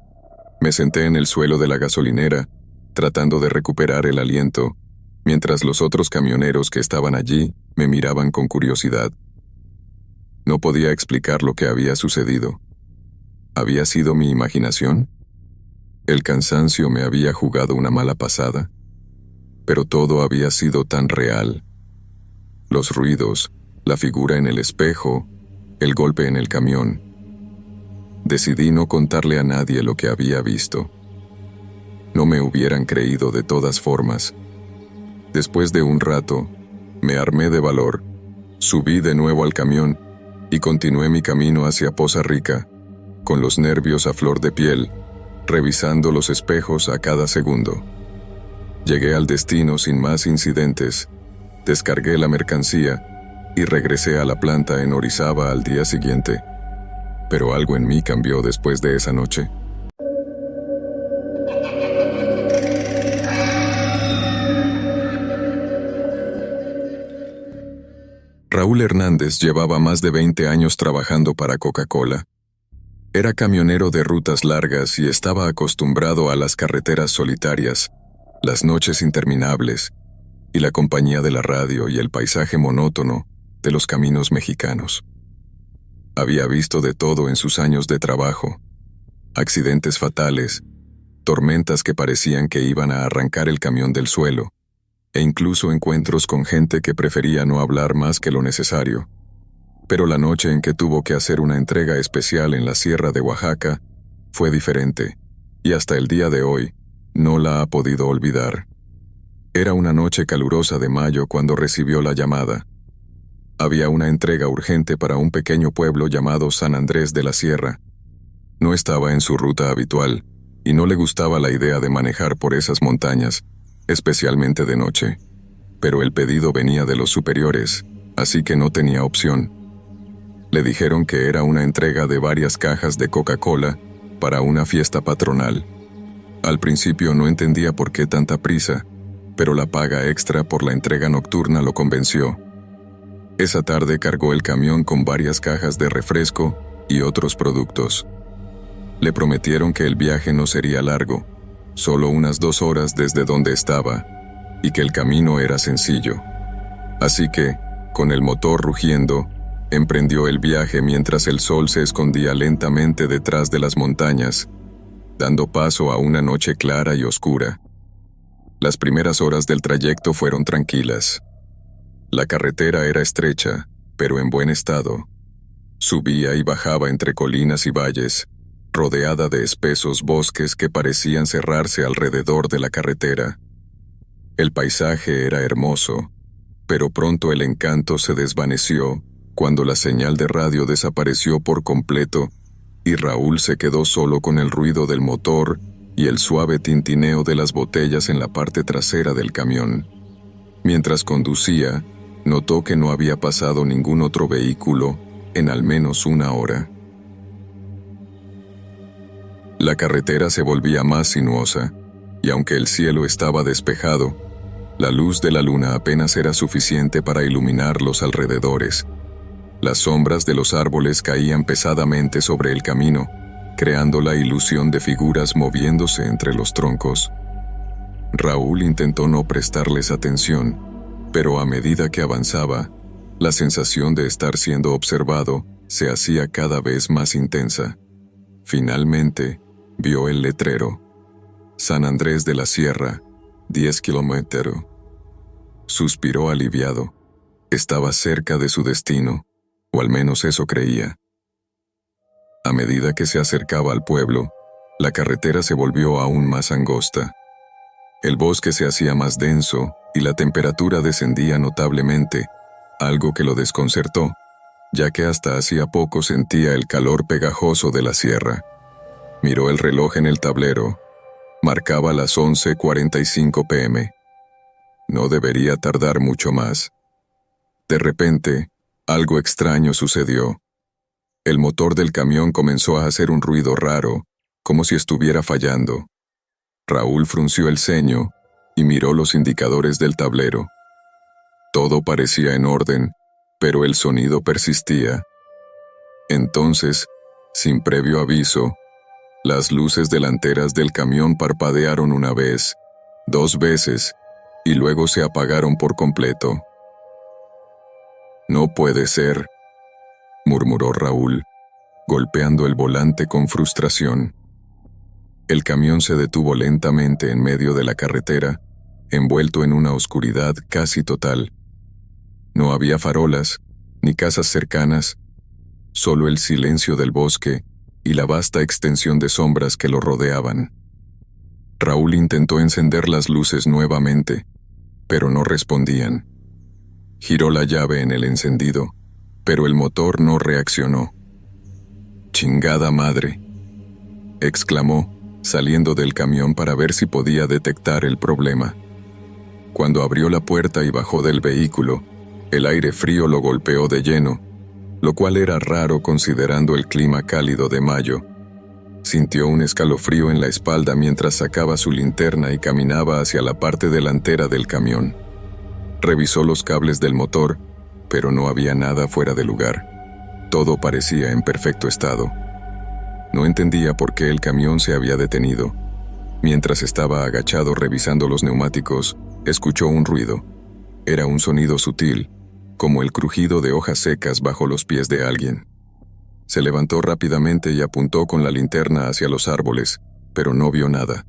Me senté en el suelo de la gasolinera, tratando de recuperar el aliento, mientras los otros camioneros que estaban allí me miraban con curiosidad. No podía explicar lo que había sucedido. ¿Había sido mi imaginación? ¿El cansancio me había jugado una mala pasada? Pero todo había sido tan real. Los ruidos, la figura en el espejo, el golpe en el camión. Decidí no contarle a nadie lo que había visto. No me hubieran creído de todas formas. Después de un rato, me armé de valor, subí de nuevo al camión y continué mi camino hacia Poza Rica, con los nervios a flor de piel, revisando los espejos a cada segundo. Llegué al destino sin más incidentes, descargué la mercancía y regresé a la planta en Orizaba al día siguiente. Pero algo en mí cambió después de esa noche. Raúl Hernández llevaba más de veinte años trabajando para Coca-Cola. Era camionero de rutas largas y estaba acostumbrado a las carreteras solitarias, las noches interminables, y la compañía de la radio y el paisaje monótono de los caminos mexicanos. Había visto de todo en sus años de trabajo: accidentes fatales, tormentas que parecían que iban a arrancar el camión del suelo, e incluso encuentros con gente que prefería no hablar más que lo necesario. Pero la noche en que tuvo que hacer una entrega especial en la Sierra de Oaxaca fue diferente, y hasta el día de hoy no la ha podido olvidar. Era una noche calurosa de mayo cuando recibió la llamada. Había una entrega urgente para un pequeño pueblo llamado San Andrés de la Sierra. No estaba en su ruta habitual, y no le gustaba la idea de manejar por esas montañas, especialmente de noche. Pero el pedido venía de los superiores, así que no tenía opción. Le dijeron que era una entrega de varias cajas de Coca-Cola para una fiesta patronal. Al principio no entendía por qué tanta prisa, pero la paga extra por la entrega nocturna lo convenció. Esa tarde cargó el camión con varias cajas de refresco y otros productos. Le prometieron que el viaje no sería largo, solo unas dos horas desde donde estaba, y que el camino era sencillo. Así que, con el motor rugiendo, emprendió el viaje mientras el sol se escondía lentamente detrás de las montañas, dando paso a una noche clara y oscura. Las primeras horas del trayecto fueron tranquilas. La carretera era estrecha, pero en buen estado. Subía y bajaba entre colinas y valles, rodeada de espesos bosques que parecían cerrarse alrededor de la carretera. El paisaje era hermoso, pero pronto el encanto se desvaneció cuando la señal de radio desapareció por completo y Raúl se quedó solo con el ruido del motor y el suave tintineo de las botellas en la parte trasera del camión. Mientras conducía, notó que no había pasado ningún otro vehículo en al menos una hora. La carretera se volvía más sinuosa, y aunque el cielo estaba despejado, la luz de la luna apenas era suficiente para iluminar los alrededores. Las sombras de los árboles caían pesadamente sobre el camino, creando la ilusión de figuras moviéndose entre los troncos. Raúl intentó no prestarles atención, pero a medida que avanzaba, la sensación de estar siendo observado se hacía cada vez más intensa. Finalmente, vio el letrero: San Andrés de la Sierra, diez kilómetros. Suspiró aliviado. Estaba cerca de su destino, o al menos eso creía. A medida que se acercaba al pueblo, la carretera se volvió aún más angosta. El bosque se hacía más denso y la temperatura descendía notablemente, algo que lo desconcertó, ya que hasta hacía poco sentía el calor pegajoso de la sierra. Miró el reloj en el tablero. Marcaba las once cuarenta y cinco pe eme. No debería tardar mucho más. De repente, algo extraño sucedió. El motor del camión comenzó a hacer un ruido raro, como si estuviera fallando. Raúl frunció el ceño y miró los indicadores del tablero. Todo parecía en orden, pero el sonido persistía. Entonces, sin previo aviso, las luces delanteras del camión parpadearon una vez, dos veces, y luego se apagaron por completo. «No puede ser», murmuró Raúl, golpeando el volante con frustración. El camión se detuvo lentamente en medio de la carretera, envuelto en una oscuridad casi total. No había farolas, ni casas cercanas, solo el silencio del bosque y la vasta extensión de sombras que lo rodeaban. Raúl intentó encender las luces nuevamente, pero no respondían. Giró la llave en el encendido, pero el motor no reaccionó. «¡Chingada madre!», exclamó, saliendo del camión para ver si podía detectar el problema. Cuando abrió la puerta y bajó del vehículo, el aire frío lo golpeó de lleno, lo cual era raro considerando el clima cálido de mayo. Sintió un escalofrío en la espalda mientras sacaba su linterna y caminaba hacia la parte delantera del camión. Revisó los cables del motor pero no había nada fuera de lugar. Todo parecía en perfecto estado. No entendía por qué el camión se había detenido. Mientras estaba agachado revisando los neumáticos, escuchó un ruido. Era un sonido sutil, como el crujido de hojas secas bajo los pies de alguien. Se levantó rápidamente y apuntó con la linterna hacia los árboles, pero no vio nada.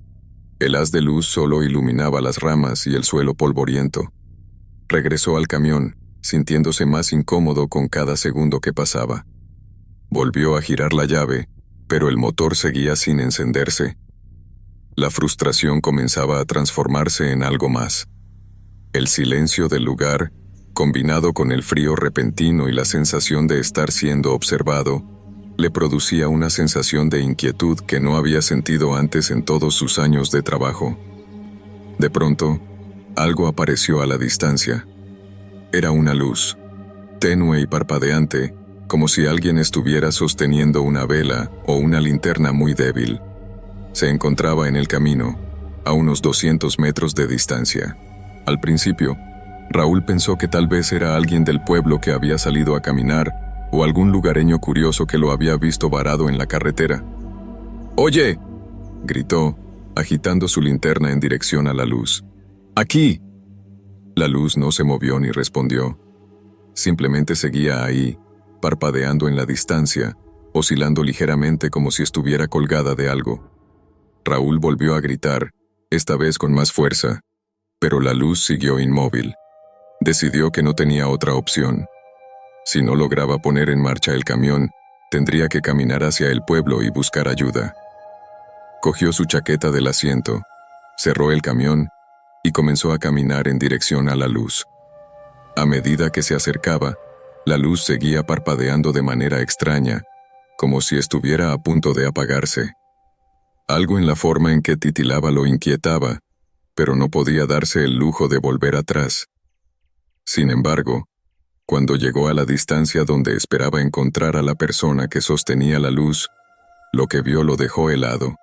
El haz de luz solo iluminaba las ramas y el suelo polvoriento. Regresó al camión, sintiéndose más incómodo con cada segundo que pasaba. Volvió a girar la llave, pero el motor seguía sin encenderse. La frustración comenzaba a transformarse en algo más. El silencio del lugar, combinado con el frío repentino y la sensación de estar siendo observado, le producía una sensación de inquietud que no había sentido antes en todos sus años de trabajo. De pronto, algo apareció a la distancia. Era una luz, tenue y parpadeante, como si alguien estuviera sosteniendo una vela o una linterna muy débil. Se encontraba en el camino, a unos doscientos metros de distancia. Al principio, Raúl pensó que tal vez era alguien del pueblo que había salido a caminar o algún lugareño curioso que lo había visto varado en la carretera. «¡Oye!», gritó, agitando su linterna en dirección a la luz. «¡Aquí!». La luz no se movió ni respondió. Simplemente seguía ahí, parpadeando en la distancia, oscilando ligeramente como si estuviera colgada de algo. Raúl volvió a gritar, esta vez con más fuerza, pero la luz siguió inmóvil. Decidió que no tenía otra opción. Si no lograba poner en marcha el camión, tendría que caminar hacia el pueblo y buscar ayuda. Cogió su chaqueta del asiento, cerró el camión y comenzó a caminar en dirección a la luz. A medida que se acercaba, la luz seguía parpadeando de manera extraña, como si estuviera a punto de apagarse. Algo en la forma en que titilaba lo inquietaba, pero no podía darse el lujo de volver atrás. Sin embargo, cuando llegó a la distancia donde esperaba encontrar a la persona que sostenía la luz, lo que vio lo dejó helado.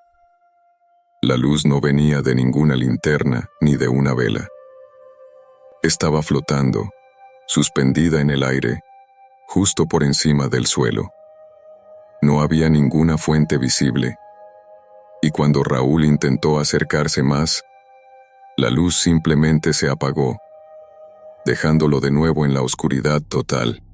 La luz no venía de ninguna linterna ni de una vela. Estaba flotando, suspendida en el aire, justo por encima del suelo. No había ninguna fuente visible, y cuando Raúl intentó acercarse más, la luz simplemente se apagó, dejándolo de nuevo en la oscuridad total.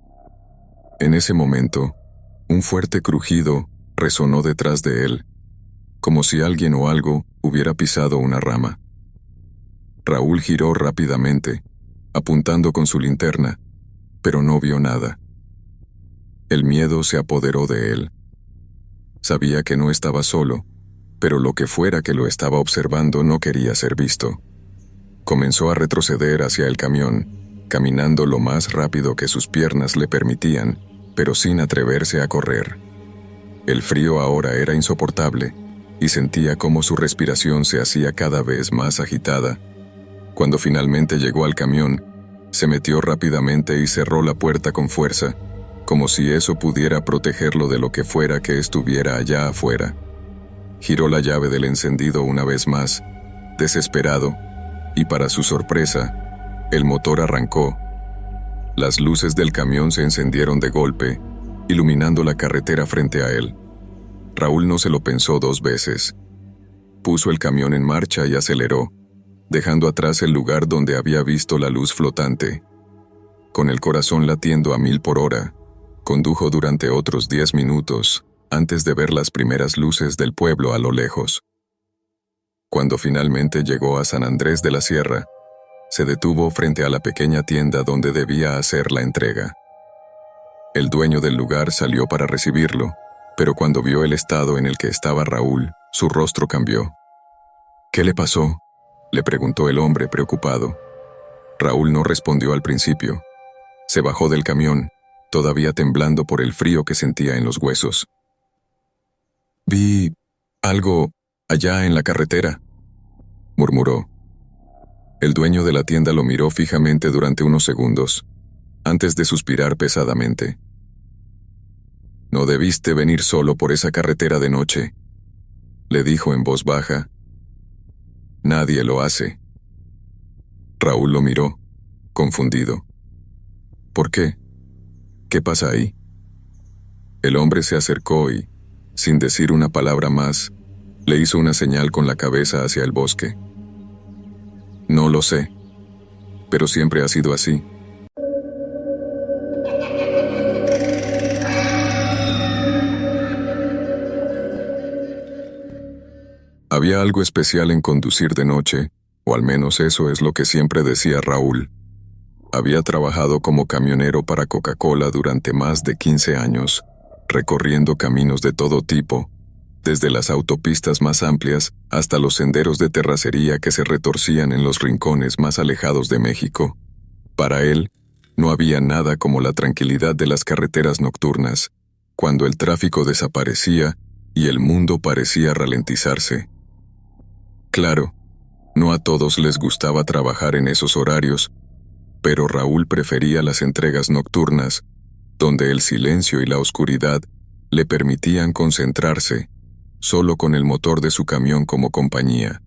En ese momento, un fuerte crujido resonó detrás de él, como si alguien o algo hubiera pisado una rama. Raúl giró rápidamente, apuntando con su linterna, pero no vio nada. El miedo se apoderó de él. Sabía que no estaba solo, pero lo que fuera que lo estaba observando no quería ser visto. Comenzó a retroceder hacia el camión, caminando lo más rápido que sus piernas le permitían, pero sin atreverse a correr. El frío ahora era insoportable, y sentía cómo su respiración se hacía cada vez más agitada. Cuando finalmente llegó al camión, se metió rápidamente y cerró la puerta con fuerza, como si eso pudiera protegerlo de lo que fuera que estuviera allá afuera. Giró la llave del encendido una vez más, desesperado, y para su sorpresa, el motor arrancó. Las luces del camión se encendieron de golpe, iluminando la carretera frente a él. Raúl no se lo pensó dos veces. Puso el camión en marcha y aceleró, dejando atrás el lugar donde había visto la luz flotante. Con el corazón latiendo a mil por hora, condujo durante otros diez minutos antes de ver las primeras luces del pueblo a lo lejos. Cuando finalmente llegó a San Andrés de la Sierra, se detuvo frente a la pequeña tienda donde debía hacer la entrega. El dueño del lugar salió para recibirlo, pero cuando vio el estado en el que estaba Raúl, su rostro cambió. «¿Qué le pasó?», le preguntó el hombre preocupado. Raúl no respondió al principio. Se bajó del camión, todavía temblando por el frío que sentía en los huesos. «Vi algo allá en la carretera», murmuró. El dueño de la tienda lo miró fijamente durante unos segundos, antes de suspirar pesadamente. «No debiste venir solo por esa carretera de noche», le dijo en voz baja. «Nadie lo hace». Raúl lo miró, confundido. ¿Por qué? ¿Qué pasa ahí? El hombre se acercó y, sin decir una palabra más, le hizo una señal con la cabeza hacia el bosque. No lo sé, pero siempre ha sido así. Había algo especial en conducir de noche, o al menos eso es lo que siempre decía Raúl. Había trabajado como camionero para Coca-Cola durante más de quince años, recorriendo caminos de todo tipo, desde las autopistas más amplias hasta los senderos de terracería que se retorcían en los rincones más alejados de México. Para él, no había nada como la tranquilidad de las carreteras nocturnas, cuando el tráfico desaparecía y el mundo parecía ralentizarse. Claro, no a todos les gustaba trabajar en esos horarios, pero Raúl prefería las entregas nocturnas, donde el silencio y la oscuridad le permitían concentrarse, solo con el motor de su camión como compañía.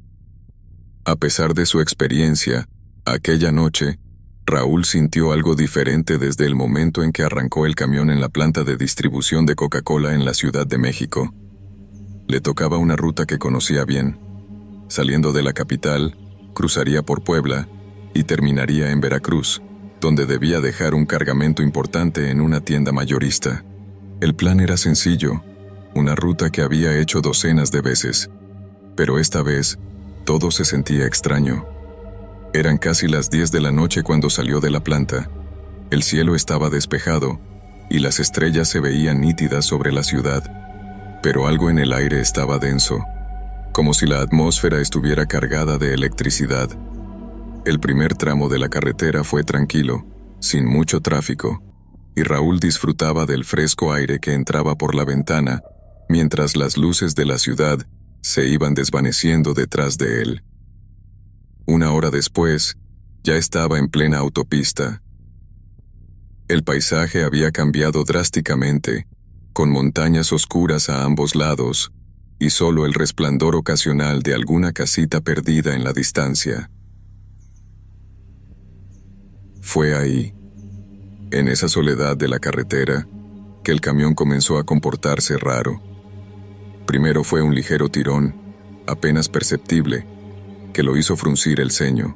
A pesar de su experiencia, aquella noche, Raúl sintió algo diferente desde el momento en que arrancó el camión en la planta de distribución de Coca-Cola en la Ciudad de México. Le tocaba una ruta que conocía bien. Saliendo de la capital, cruzaría por Puebla y terminaría en Veracruz, donde debía dejar un cargamento importante en una tienda mayorista. El plan era sencillo, una ruta que había hecho docenas de veces, pero esta vez todo se sentía extraño. Eran casi las diez de la noche cuando salió de la planta. El cielo estaba despejado y las estrellas se veían nítidas sobre la ciudad, pero algo en el aire estaba denso, como si la atmósfera estuviera cargada de electricidad. El primer tramo de la carretera fue tranquilo, sin mucho tráfico, y Raúl disfrutaba del fresco aire que entraba por la ventana, mientras las luces de la ciudad se iban desvaneciendo detrás de él. Una hora después, ya estaba en plena autopista. El paisaje había cambiado drásticamente, con montañas oscuras a ambos lados, y solo el resplandor ocasional de alguna casita perdida en la distancia. Fue ahí, en esa soledad de la carretera, que el camión comenzó a comportarse raro. Primero fue un ligero tirón, apenas perceptible, que lo hizo fruncir el ceño.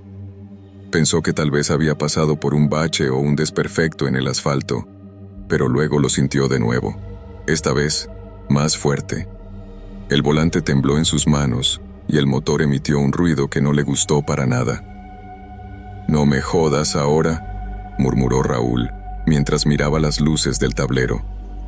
Pensó que tal vez había pasado por un bache o un desperfecto en el asfalto, pero luego lo sintió de nuevo, esta vez más fuerte. El volante tembló en sus manos y el motor emitió un ruido que no le gustó para nada. «No me jodas ahora», murmuró Raúl, mientras miraba las luces del tablero.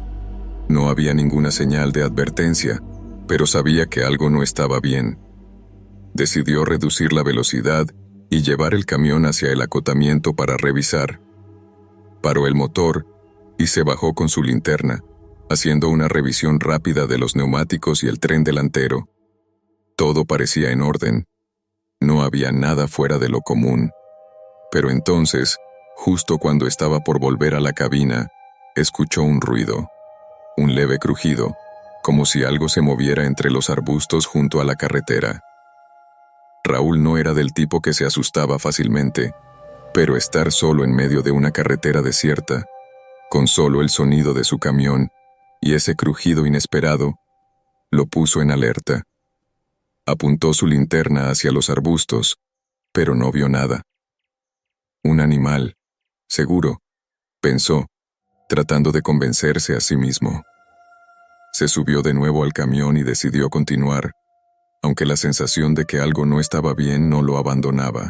No había ninguna señal de advertencia, pero sabía que algo no estaba bien. Decidió reducir la velocidad y llevar el camión hacia el acotamiento para revisar. Paró el motor y se bajó con su linterna, haciendo una revisión rápida de los neumáticos y el tren delantero. Todo parecía en orden. No había nada fuera de lo común. Pero entonces, justo cuando estaba por volver a la cabina, escuchó un ruido, un leve crujido, como si algo se moviera entre los arbustos junto a la carretera. Raúl no era del tipo que se asustaba fácilmente, pero estar solo en medio de una carretera desierta, con solo el sonido de su camión y ese crujido inesperado, lo puso en alerta. Apuntó su linterna hacia los arbustos, pero no vio nada. Un animal, seguro, pensó, tratando de convencerse a sí mismo. Se subió de nuevo al camión y decidió continuar, aunque la sensación de que algo no estaba bien no lo abandonaba.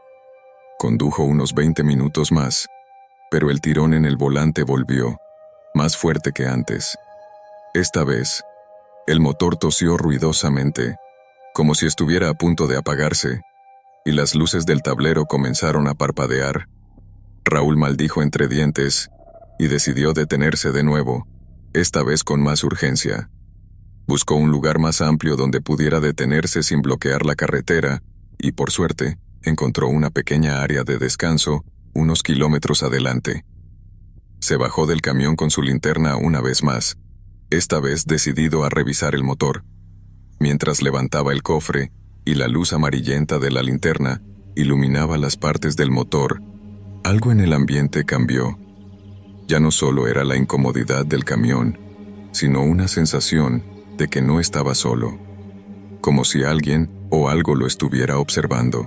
Condujo unos veinte minutos más, pero el tirón en el volante volvió, más fuerte que antes. Esta vez, el motor tosió ruidosamente, como si estuviera a punto de apagarse, y las luces del tablero comenzaron a parpadear. Raúl maldijo entre dientes y decidió detenerse de nuevo, esta vez con más urgencia. Buscó un lugar más amplio donde pudiera detenerse sin bloquear la carretera y, por suerte, encontró una pequeña área de descanso unos kilómetros adelante. Se bajó del camión con su linterna una vez más, esta vez decidido a revisar el motor. Mientras levantaba el cofre y la luz amarillenta de la linterna iluminaba las partes del motor, Algo en el ambiente cambió. Ya no solo era la incomodidad del camión, sino una sensación de que no estaba solo, como si alguien o algo lo estuviera observando.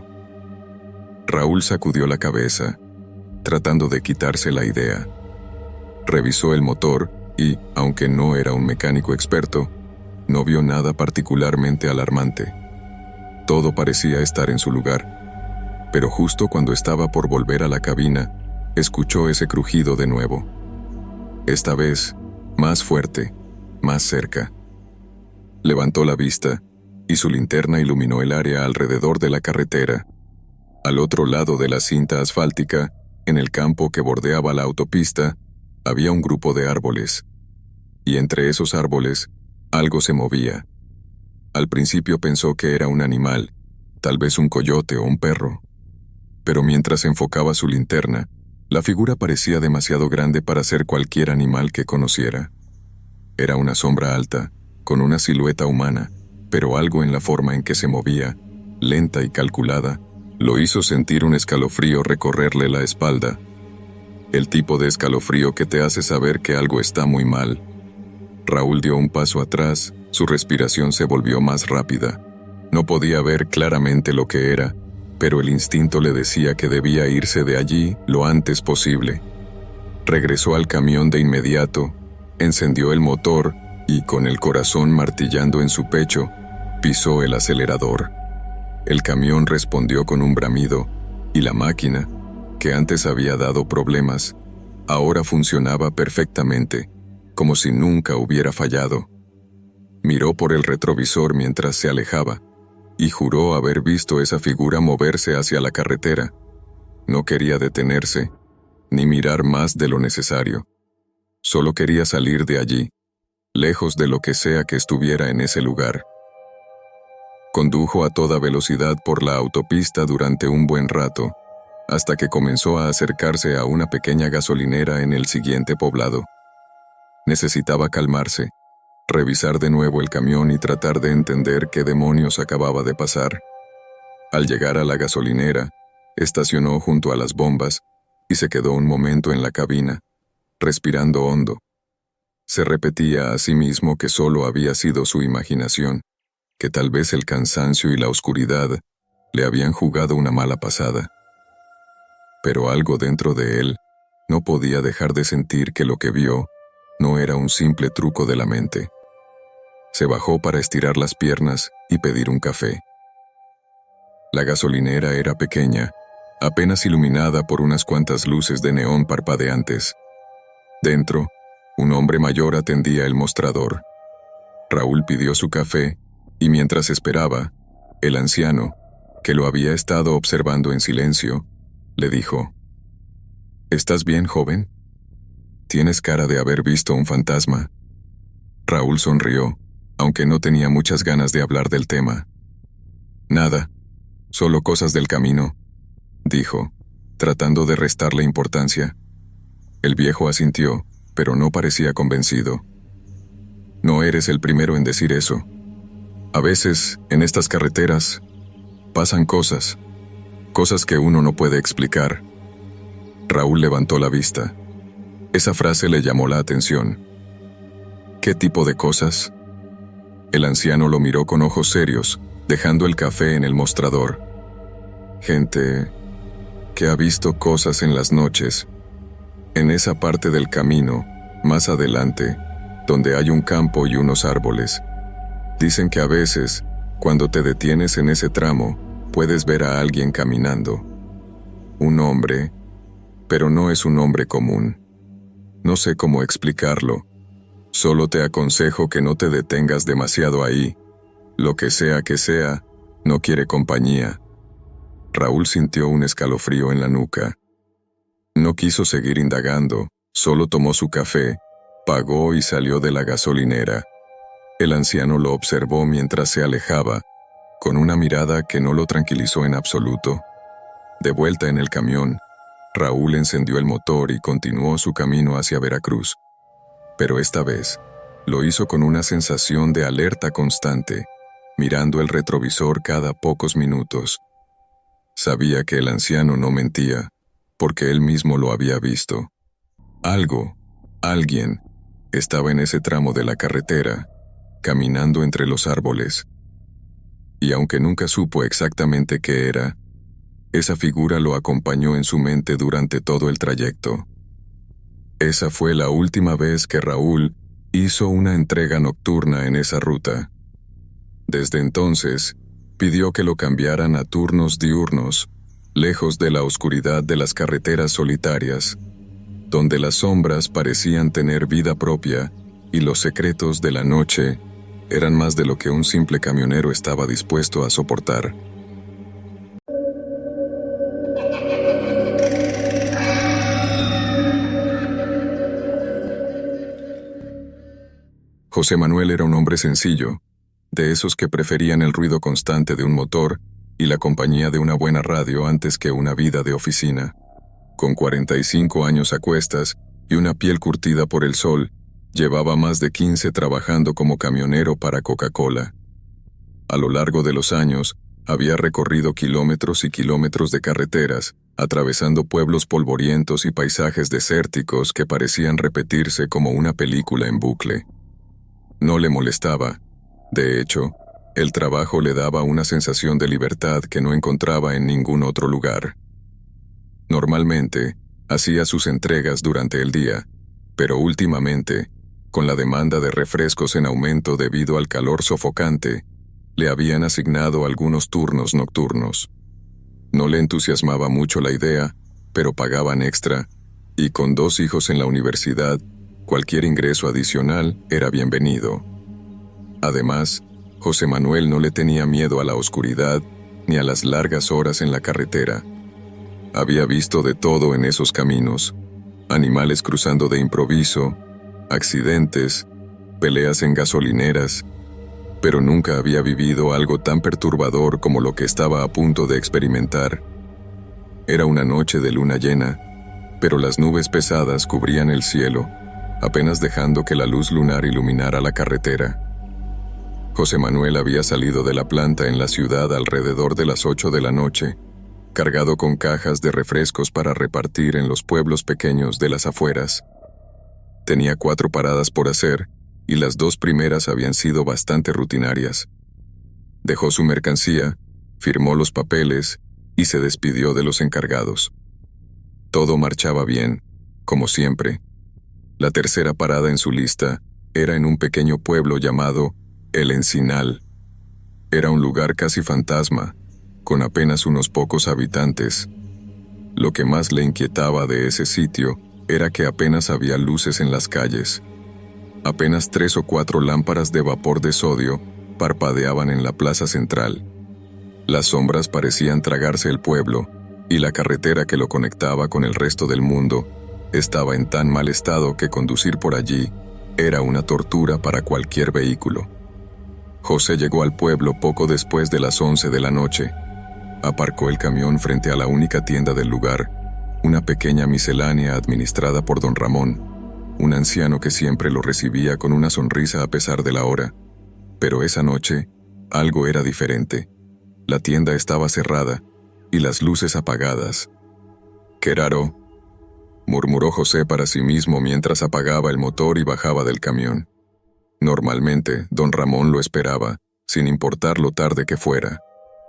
Raúl sacudió la cabeza, tratando de quitarse la idea. Revisó el motor y, aunque no era un mecánico experto, no vio nada particularmente alarmante. Todo parecía estar en su lugar, pero justo cuando estaba por volver a la cabina, escuchó ese crujido de nuevo. Esta vez, más fuerte, más cerca. Levantó la vista, y su linterna iluminó el área alrededor de la carretera. Al otro lado de la cinta asfáltica, en el campo que bordeaba la autopista, había un grupo de árboles. Y entre esos árboles, algo se movía. Al principio pensó que era un animal, tal vez un coyote o un perro. Pero mientras enfocaba su linterna, la figura parecía demasiado grande para ser cualquier animal que conociera. Era una sombra alta, con una silueta humana, pero algo en la forma en que se movía, lenta y calculada, lo hizo sentir un escalofrío recorrerle la espalda. El tipo de escalofrío que te hace saber que algo está muy mal. Raúl dio un paso atrás, su respiración se volvió más rápida. No podía ver claramente lo que era, pero el instinto le decía que debía irse de allí lo antes posible. Regresó al camión de inmediato, encendió el motor y, con el corazón martillando en su pecho, pisó el acelerador. El camión respondió con un bramido, y la máquina, que antes había dado problemas, ahora funcionaba perfectamente, como si nunca hubiera fallado. Miró por el retrovisor mientras se alejaba, y juró haber visto esa figura moverse hacia la carretera. No quería detenerse, ni mirar más de lo necesario. Solo quería salir de allí, lejos de lo que sea que estuviera en ese lugar. Condujo a toda velocidad por la autopista durante un buen rato, hasta que comenzó a acercarse a una pequeña gasolinera en el siguiente poblado. Necesitaba calmarse, revisar de nuevo el camión y tratar de entender qué demonios acababa de pasar. Al llegar a la gasolinera, estacionó junto a las bombas y se quedó un momento en la cabina, respirando hondo. Se repetía a sí mismo que solo había sido su imaginación, que tal vez el cansancio y la oscuridad le habían jugado una mala pasada. Pero algo dentro de él no podía dejar de sentir que lo que vio no era un simple truco de la mente. Se bajó para estirar las piernas y pedir un café. La gasolinera era pequeña, apenas iluminada por unas cuantas luces de neón parpadeantes. Dentro, un hombre mayor atendía el mostrador. Raúl pidió su café y mientras esperaba, el anciano, que lo había estado observando en silencio, le dijo: ¿Estás bien, joven? Tienes cara de haber visto un fantasma. Raúl sonrió, aunque no tenía muchas ganas de hablar del tema. Nada, solo cosas del camino, dijo, tratando de restarle importancia. El viejo asintió, pero no parecía convencido. No eres el primero en decir eso. A veces, en estas carreteras, pasan cosas, cosas que uno no puede explicar. Raúl levantó la vista. Esa frase le llamó la atención. ¿Qué tipo de cosas? El anciano lo miró con ojos serios, dejando el café en el mostrador. Gente que ha visto cosas en las noches. En esa parte del camino, más adelante, donde hay un campo y unos árboles. Dicen que a veces, cuando te detienes en ese tramo, puedes ver a alguien caminando. Un hombre, pero no es un hombre común. No sé cómo explicarlo. Solo te aconsejo que no te detengas demasiado ahí. Lo que sea que sea, no quiere compañía. Raúl sintió un escalofrío en la nuca. No quiso seguir indagando, solo tomó su café, pagó y salió de la gasolinera. El anciano lo observó mientras se alejaba, con una mirada que no lo tranquilizó en absoluto. De vuelta en el camión, Raúl encendió el motor y continuó su camino hacia Veracruz. Pero esta vez, lo hizo con una sensación de alerta constante, mirando el retrovisor cada pocos minutos. Sabía que el anciano no mentía. porque él mismo lo había visto. Algo, alguien, estaba en ese tramo de la carretera, caminando entre los árboles. Y aunque nunca supo exactamente qué era, esa figura lo acompañó en su mente durante todo el trayecto. Esa fue la última vez que Raúl hizo una entrega nocturna en esa ruta. Desde entonces, pidió que lo cambiaran a turnos diurnos, lejos de la oscuridad de las carreteras solitarias, donde las sombras parecían tener vida propia y los secretos de la noche eran más de lo que un simple camionero estaba dispuesto a soportar. José Manuel era un hombre sencillo, de esos que preferían el ruido constante de un motor y la compañía de una buena radio antes que una vida de oficina. Con cuarenta y cinco años a cuestas y una piel curtida por el sol, llevaba más de quince trabajando como camionero para Coca-Cola. A lo largo de los años, había recorrido kilómetros y kilómetros de carreteras, atravesando pueblos polvorientos y paisajes desérticos que parecían repetirse como una película en bucle. No le molestaba. De hecho, el trabajo le daba una sensación de libertad que no encontraba en ningún otro lugar. Normalmente, hacía sus entregas durante el día, pero últimamente, con la demanda de refrescos en aumento debido al calor sofocante, le habían asignado algunos turnos nocturnos. No le entusiasmaba mucho la idea, pero pagaban extra, y con dos hijos en la universidad, cualquier ingreso adicional era bienvenido. Además, José Manuel no le tenía miedo a la oscuridad ni a las largas horas en la carretera. Había visto de todo en esos caminos: animales cruzando de improviso, accidentes, peleas en gasolineras, pero nunca había vivido algo tan perturbador como lo que estaba a punto de experimentar. Era una noche de luna llena, pero las nubes pesadas cubrían el cielo, apenas dejando que la luz lunar iluminara la carretera. José Manuel había salido de la planta en la ciudad alrededor de las ocho de la noche, cargado con cajas de refrescos para repartir en los pueblos pequeños de las afueras. Tenía cuatro paradas por hacer, y las dos primeras habían sido bastante rutinarias. Dejó su mercancía, firmó los papeles y se despidió de los encargados. Todo marchaba bien, como siempre. La tercera parada en su lista era en un pequeño pueblo llamado El Encinal. Era un lugar casi fantasma, con apenas unos pocos habitantes. Lo que más le inquietaba de ese sitio era que apenas había luces en las calles. Apenas tres o cuatro lámparas de vapor de sodio parpadeaban en la plaza central. Las sombras parecían tragarse el pueblo, y la carretera que lo conectaba con el resto del mundo estaba en tan mal estado que conducir por allí era una tortura para cualquier vehículo. José llegó al pueblo poco después de las once de la noche. Aparcó el camión frente a la única tienda del lugar, una pequeña miscelánea administrada por don Ramón, un anciano que siempre lo recibía con una sonrisa a pesar de la hora. Pero esa noche, algo era diferente. La tienda estaba cerrada y las luces apagadas. «Qué raro», murmuró José para sí mismo mientras apagaba el motor y bajaba del camión. Normalmente, don Ramón lo esperaba, sin importar lo tarde que fuera.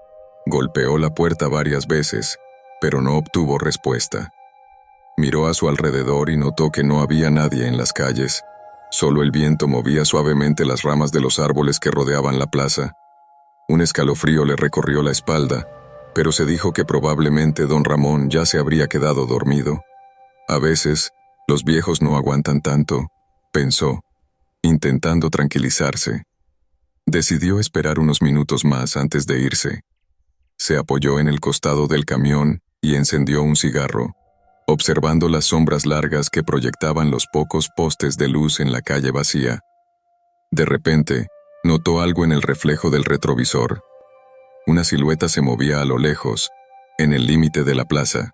Golpeó la puerta varias veces, pero no obtuvo respuesta. Miró a su alrededor y notó que no había nadie en las calles. Solo el viento movía suavemente las ramas de los árboles que rodeaban la plaza. Un escalofrío le recorrió la espalda, pero se dijo que probablemente don Ramón ya se habría quedado dormido. A veces, los viejos no aguantan tanto, pensó, intentando tranquilizarse. Decidió esperar unos minutos más antes de irse. Se apoyó en el costado del camión y encendió un cigarro, observando las sombras largas que proyectaban los pocos postes de luz en la calle vacía. De repente, notó algo en el reflejo del retrovisor. Una silueta se movía a lo lejos, en el límite de la plaza.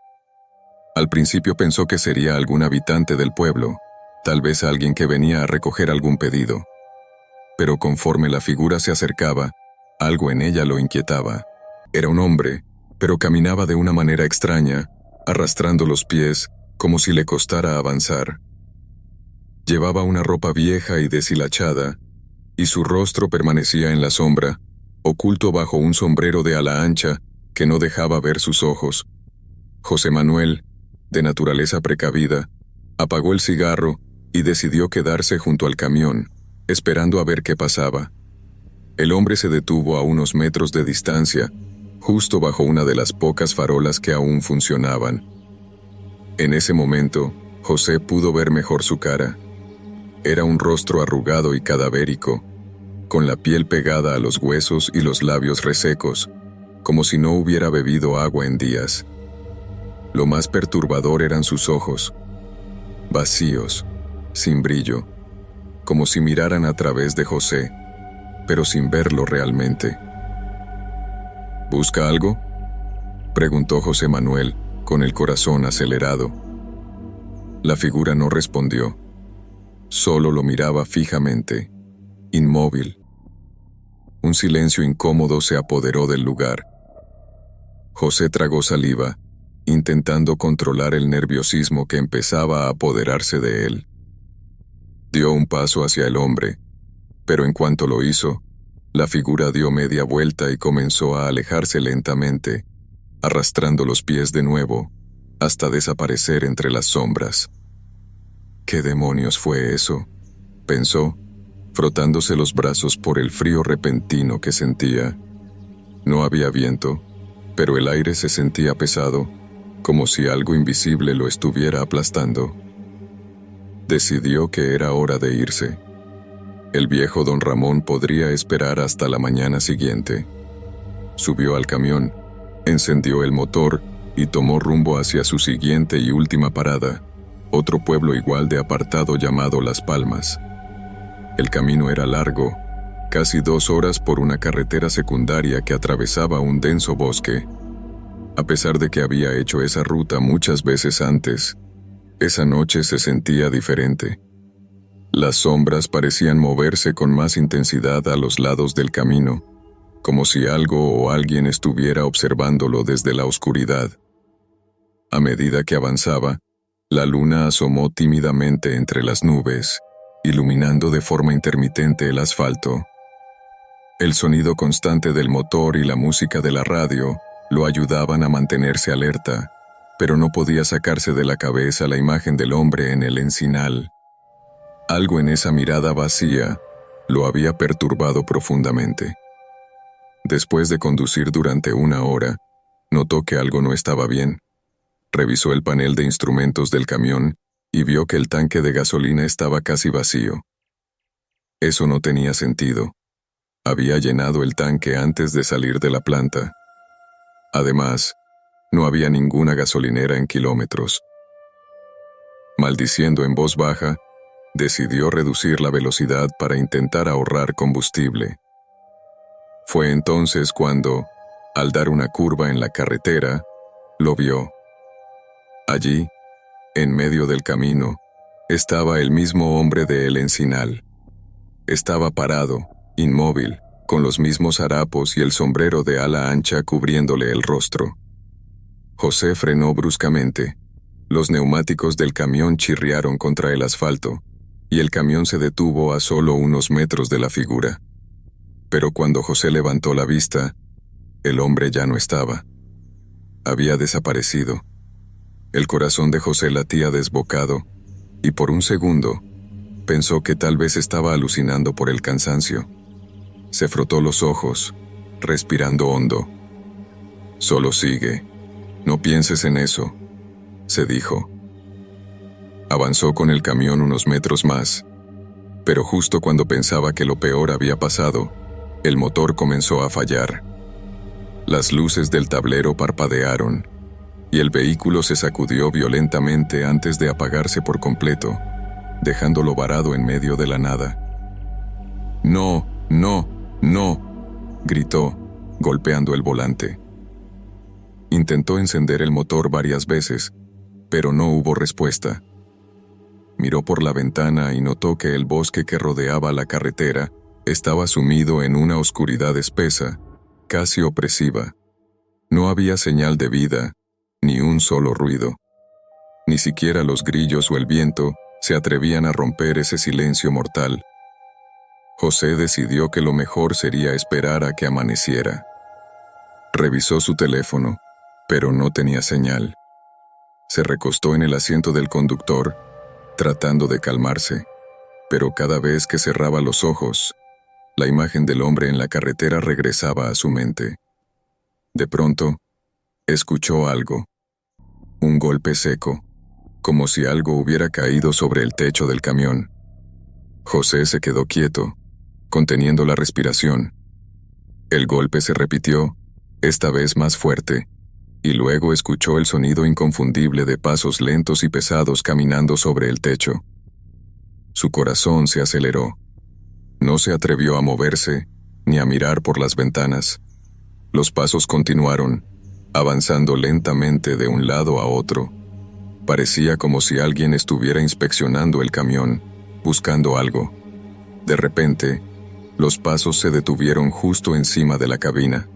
Al principio pensó que sería algún habitante del pueblo, tal vez alguien que venía a recoger algún pedido. Pero conforme la figura se acercaba, algo en ella lo inquietaba. Era un hombre, pero caminaba de una manera extraña, arrastrando los pies como si le costara avanzar. Llevaba una ropa vieja y deshilachada, y su rostro permanecía en la sombra, oculto bajo un sombrero de ala ancha que no dejaba ver sus ojos. José Manuel, de naturaleza precavida, apagó el cigarro y decidió quedarse junto al camión, esperando a ver qué pasaba. El hombre se detuvo a unos metros de distancia, justo bajo una de las pocas farolas que aún funcionaban. En ese momento, José pudo ver mejor su cara. Era un rostro arrugado y cadavérico, con la piel pegada a los huesos y los labios resecos, como si no hubiera bebido agua en días. Lo más perturbador eran sus ojos, vacíos, sin brillo, como si miraran a través de José, pero sin verlo realmente. ¿Busca algo?, preguntó José Manuel, con el corazón acelerado. La figura no respondió. Solo lo miraba fijamente, inmóvil. Un silencio incómodo se apoderó del lugar. José tragó saliva, intentando controlar el nerviosismo que empezaba a apoderarse de él. Dio un paso hacia el hombre, pero en cuanto lo hizo, la figura dio media vuelta y comenzó a alejarse lentamente, arrastrando los pies de nuevo, hasta desaparecer entre las sombras. ¿Qué demonios fue eso?, pensó, frotándose los brazos por el frío repentino que sentía. No había viento, pero el aire se sentía pesado, como si algo invisible lo estuviera aplastando. Decidió que era hora de irse. El viejo don Ramón podría esperar hasta la mañana siguiente. Subió al camión, encendió el motor y tomó rumbo hacia su siguiente y última parada, otro pueblo igual de apartado llamado Las Palmas. El camino era largo, casi dos horas por una carretera secundaria que atravesaba un denso bosque. A pesar de que había hecho esa ruta muchas veces antes, esa noche se sentía diferente. Las sombras parecían moverse con más intensidad a los lados del camino, como si algo o alguien estuviera observándolo desde la oscuridad. A medida que avanzaba, la luna asomó tímidamente entre las nubes, iluminando de forma intermitente el asfalto. El sonido constante del motor y la música de la radio lo ayudaban a mantenerse alerta, pero no podía sacarse de la cabeza la imagen del hombre en el encinal. Algo en esa mirada vacía lo había perturbado profundamente. Después de conducir durante una hora, notó que algo no estaba bien. Revisó el panel de instrumentos del camión y vio que el tanque de gasolina estaba casi vacío. Eso no tenía sentido. Había llenado el tanque antes de salir de la planta. Además, no había ninguna gasolinera en kilómetros. Maldiciendo en voz baja, decidió reducir la velocidad para intentar ahorrar combustible. Fue entonces cuando, al dar una curva en la carretera, lo vio. Allí, en medio del camino, estaba el mismo hombre de El Encinal. Estaba parado, inmóvil, con los mismos harapos y el sombrero de ala ancha cubriéndole el rostro. José frenó bruscamente. Los neumáticos del camión chirriaron contra el asfalto, y el camión se detuvo a solo unos metros de la figura. Pero cuando José levantó la vista, el hombre ya no estaba. Había desaparecido. El corazón de José latía desbocado, y por un segundo, pensó que tal vez estaba alucinando por el cansancio. Se frotó los ojos, respirando hondo. «Solo sigue. No pienses en eso», se dijo. Avanzó con el camión unos metros más, pero justo cuando pensaba que lo peor había pasado, el motor comenzó a fallar. Las luces del tablero parpadearon, y el vehículo se sacudió violentamente antes de apagarse por completo, dejándolo varado en medio de la nada. «No, no, no», gritó, golpeando el volante. Intentó encender el motor varias veces, pero no hubo respuesta. Miró por la ventana y notó que el bosque que rodeaba la carretera estaba sumido en una oscuridad espesa, casi opresiva. No había señal de vida, ni un solo ruido. Ni siquiera los grillos o el viento se atrevían a romper ese silencio mortal. José decidió que lo mejor sería esperar a que amaneciera. Revisó su teléfono, pero no tenía señal. Se recostó en el asiento del conductor, tratando de calmarse, pero cada vez que cerraba los ojos, la imagen del hombre en la carretera regresaba a su mente. De pronto, escuchó algo. Un golpe seco, como si algo hubiera caído sobre el techo del camión. José se quedó quieto, conteniendo la respiración. El golpe se repitió, esta vez más fuerte, y luego escuchó el sonido inconfundible de pasos lentos y pesados caminando sobre el techo. Su corazón se aceleró. No se atrevió a moverse, ni a mirar por las ventanas. Los pasos continuaron, avanzando lentamente de un lado a otro. Parecía como si alguien estuviera inspeccionando el camión, buscando algo. De repente, los pasos se detuvieron justo encima de la cabina.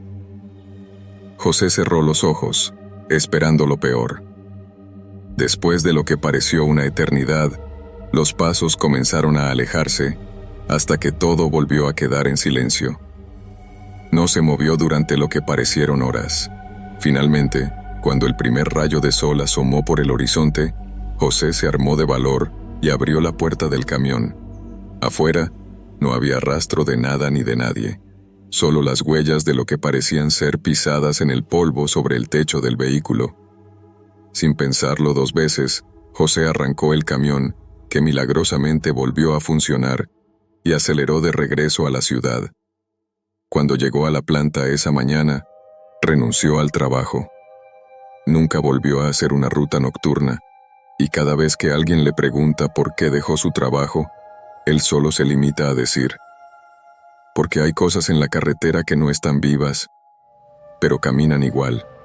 José cerró los ojos, esperando lo peor. Después de lo que pareció una eternidad, los pasos comenzaron a alejarse, hasta que todo volvió a quedar en silencio. No se movió durante lo que parecieron horas. Finalmente, cuando el primer rayo de sol asomó por el horizonte, José se armó de valor y abrió la puerta del camión. Afuera, no había rastro de nada ni de nadie, solo las huellas de lo que parecían ser pisadas en el polvo sobre el techo del vehículo. Sin pensarlo dos veces, José arrancó el camión, que milagrosamente volvió a funcionar, y aceleró de regreso a la ciudad. Cuando llegó a la planta esa mañana, renunció al trabajo. Nunca volvió a hacer una ruta nocturna, y cada vez que alguien le pregunta por qué dejó su trabajo, él solo se limita a decir: porque hay cosas en la carretera que no están vivas, pero caminan igual.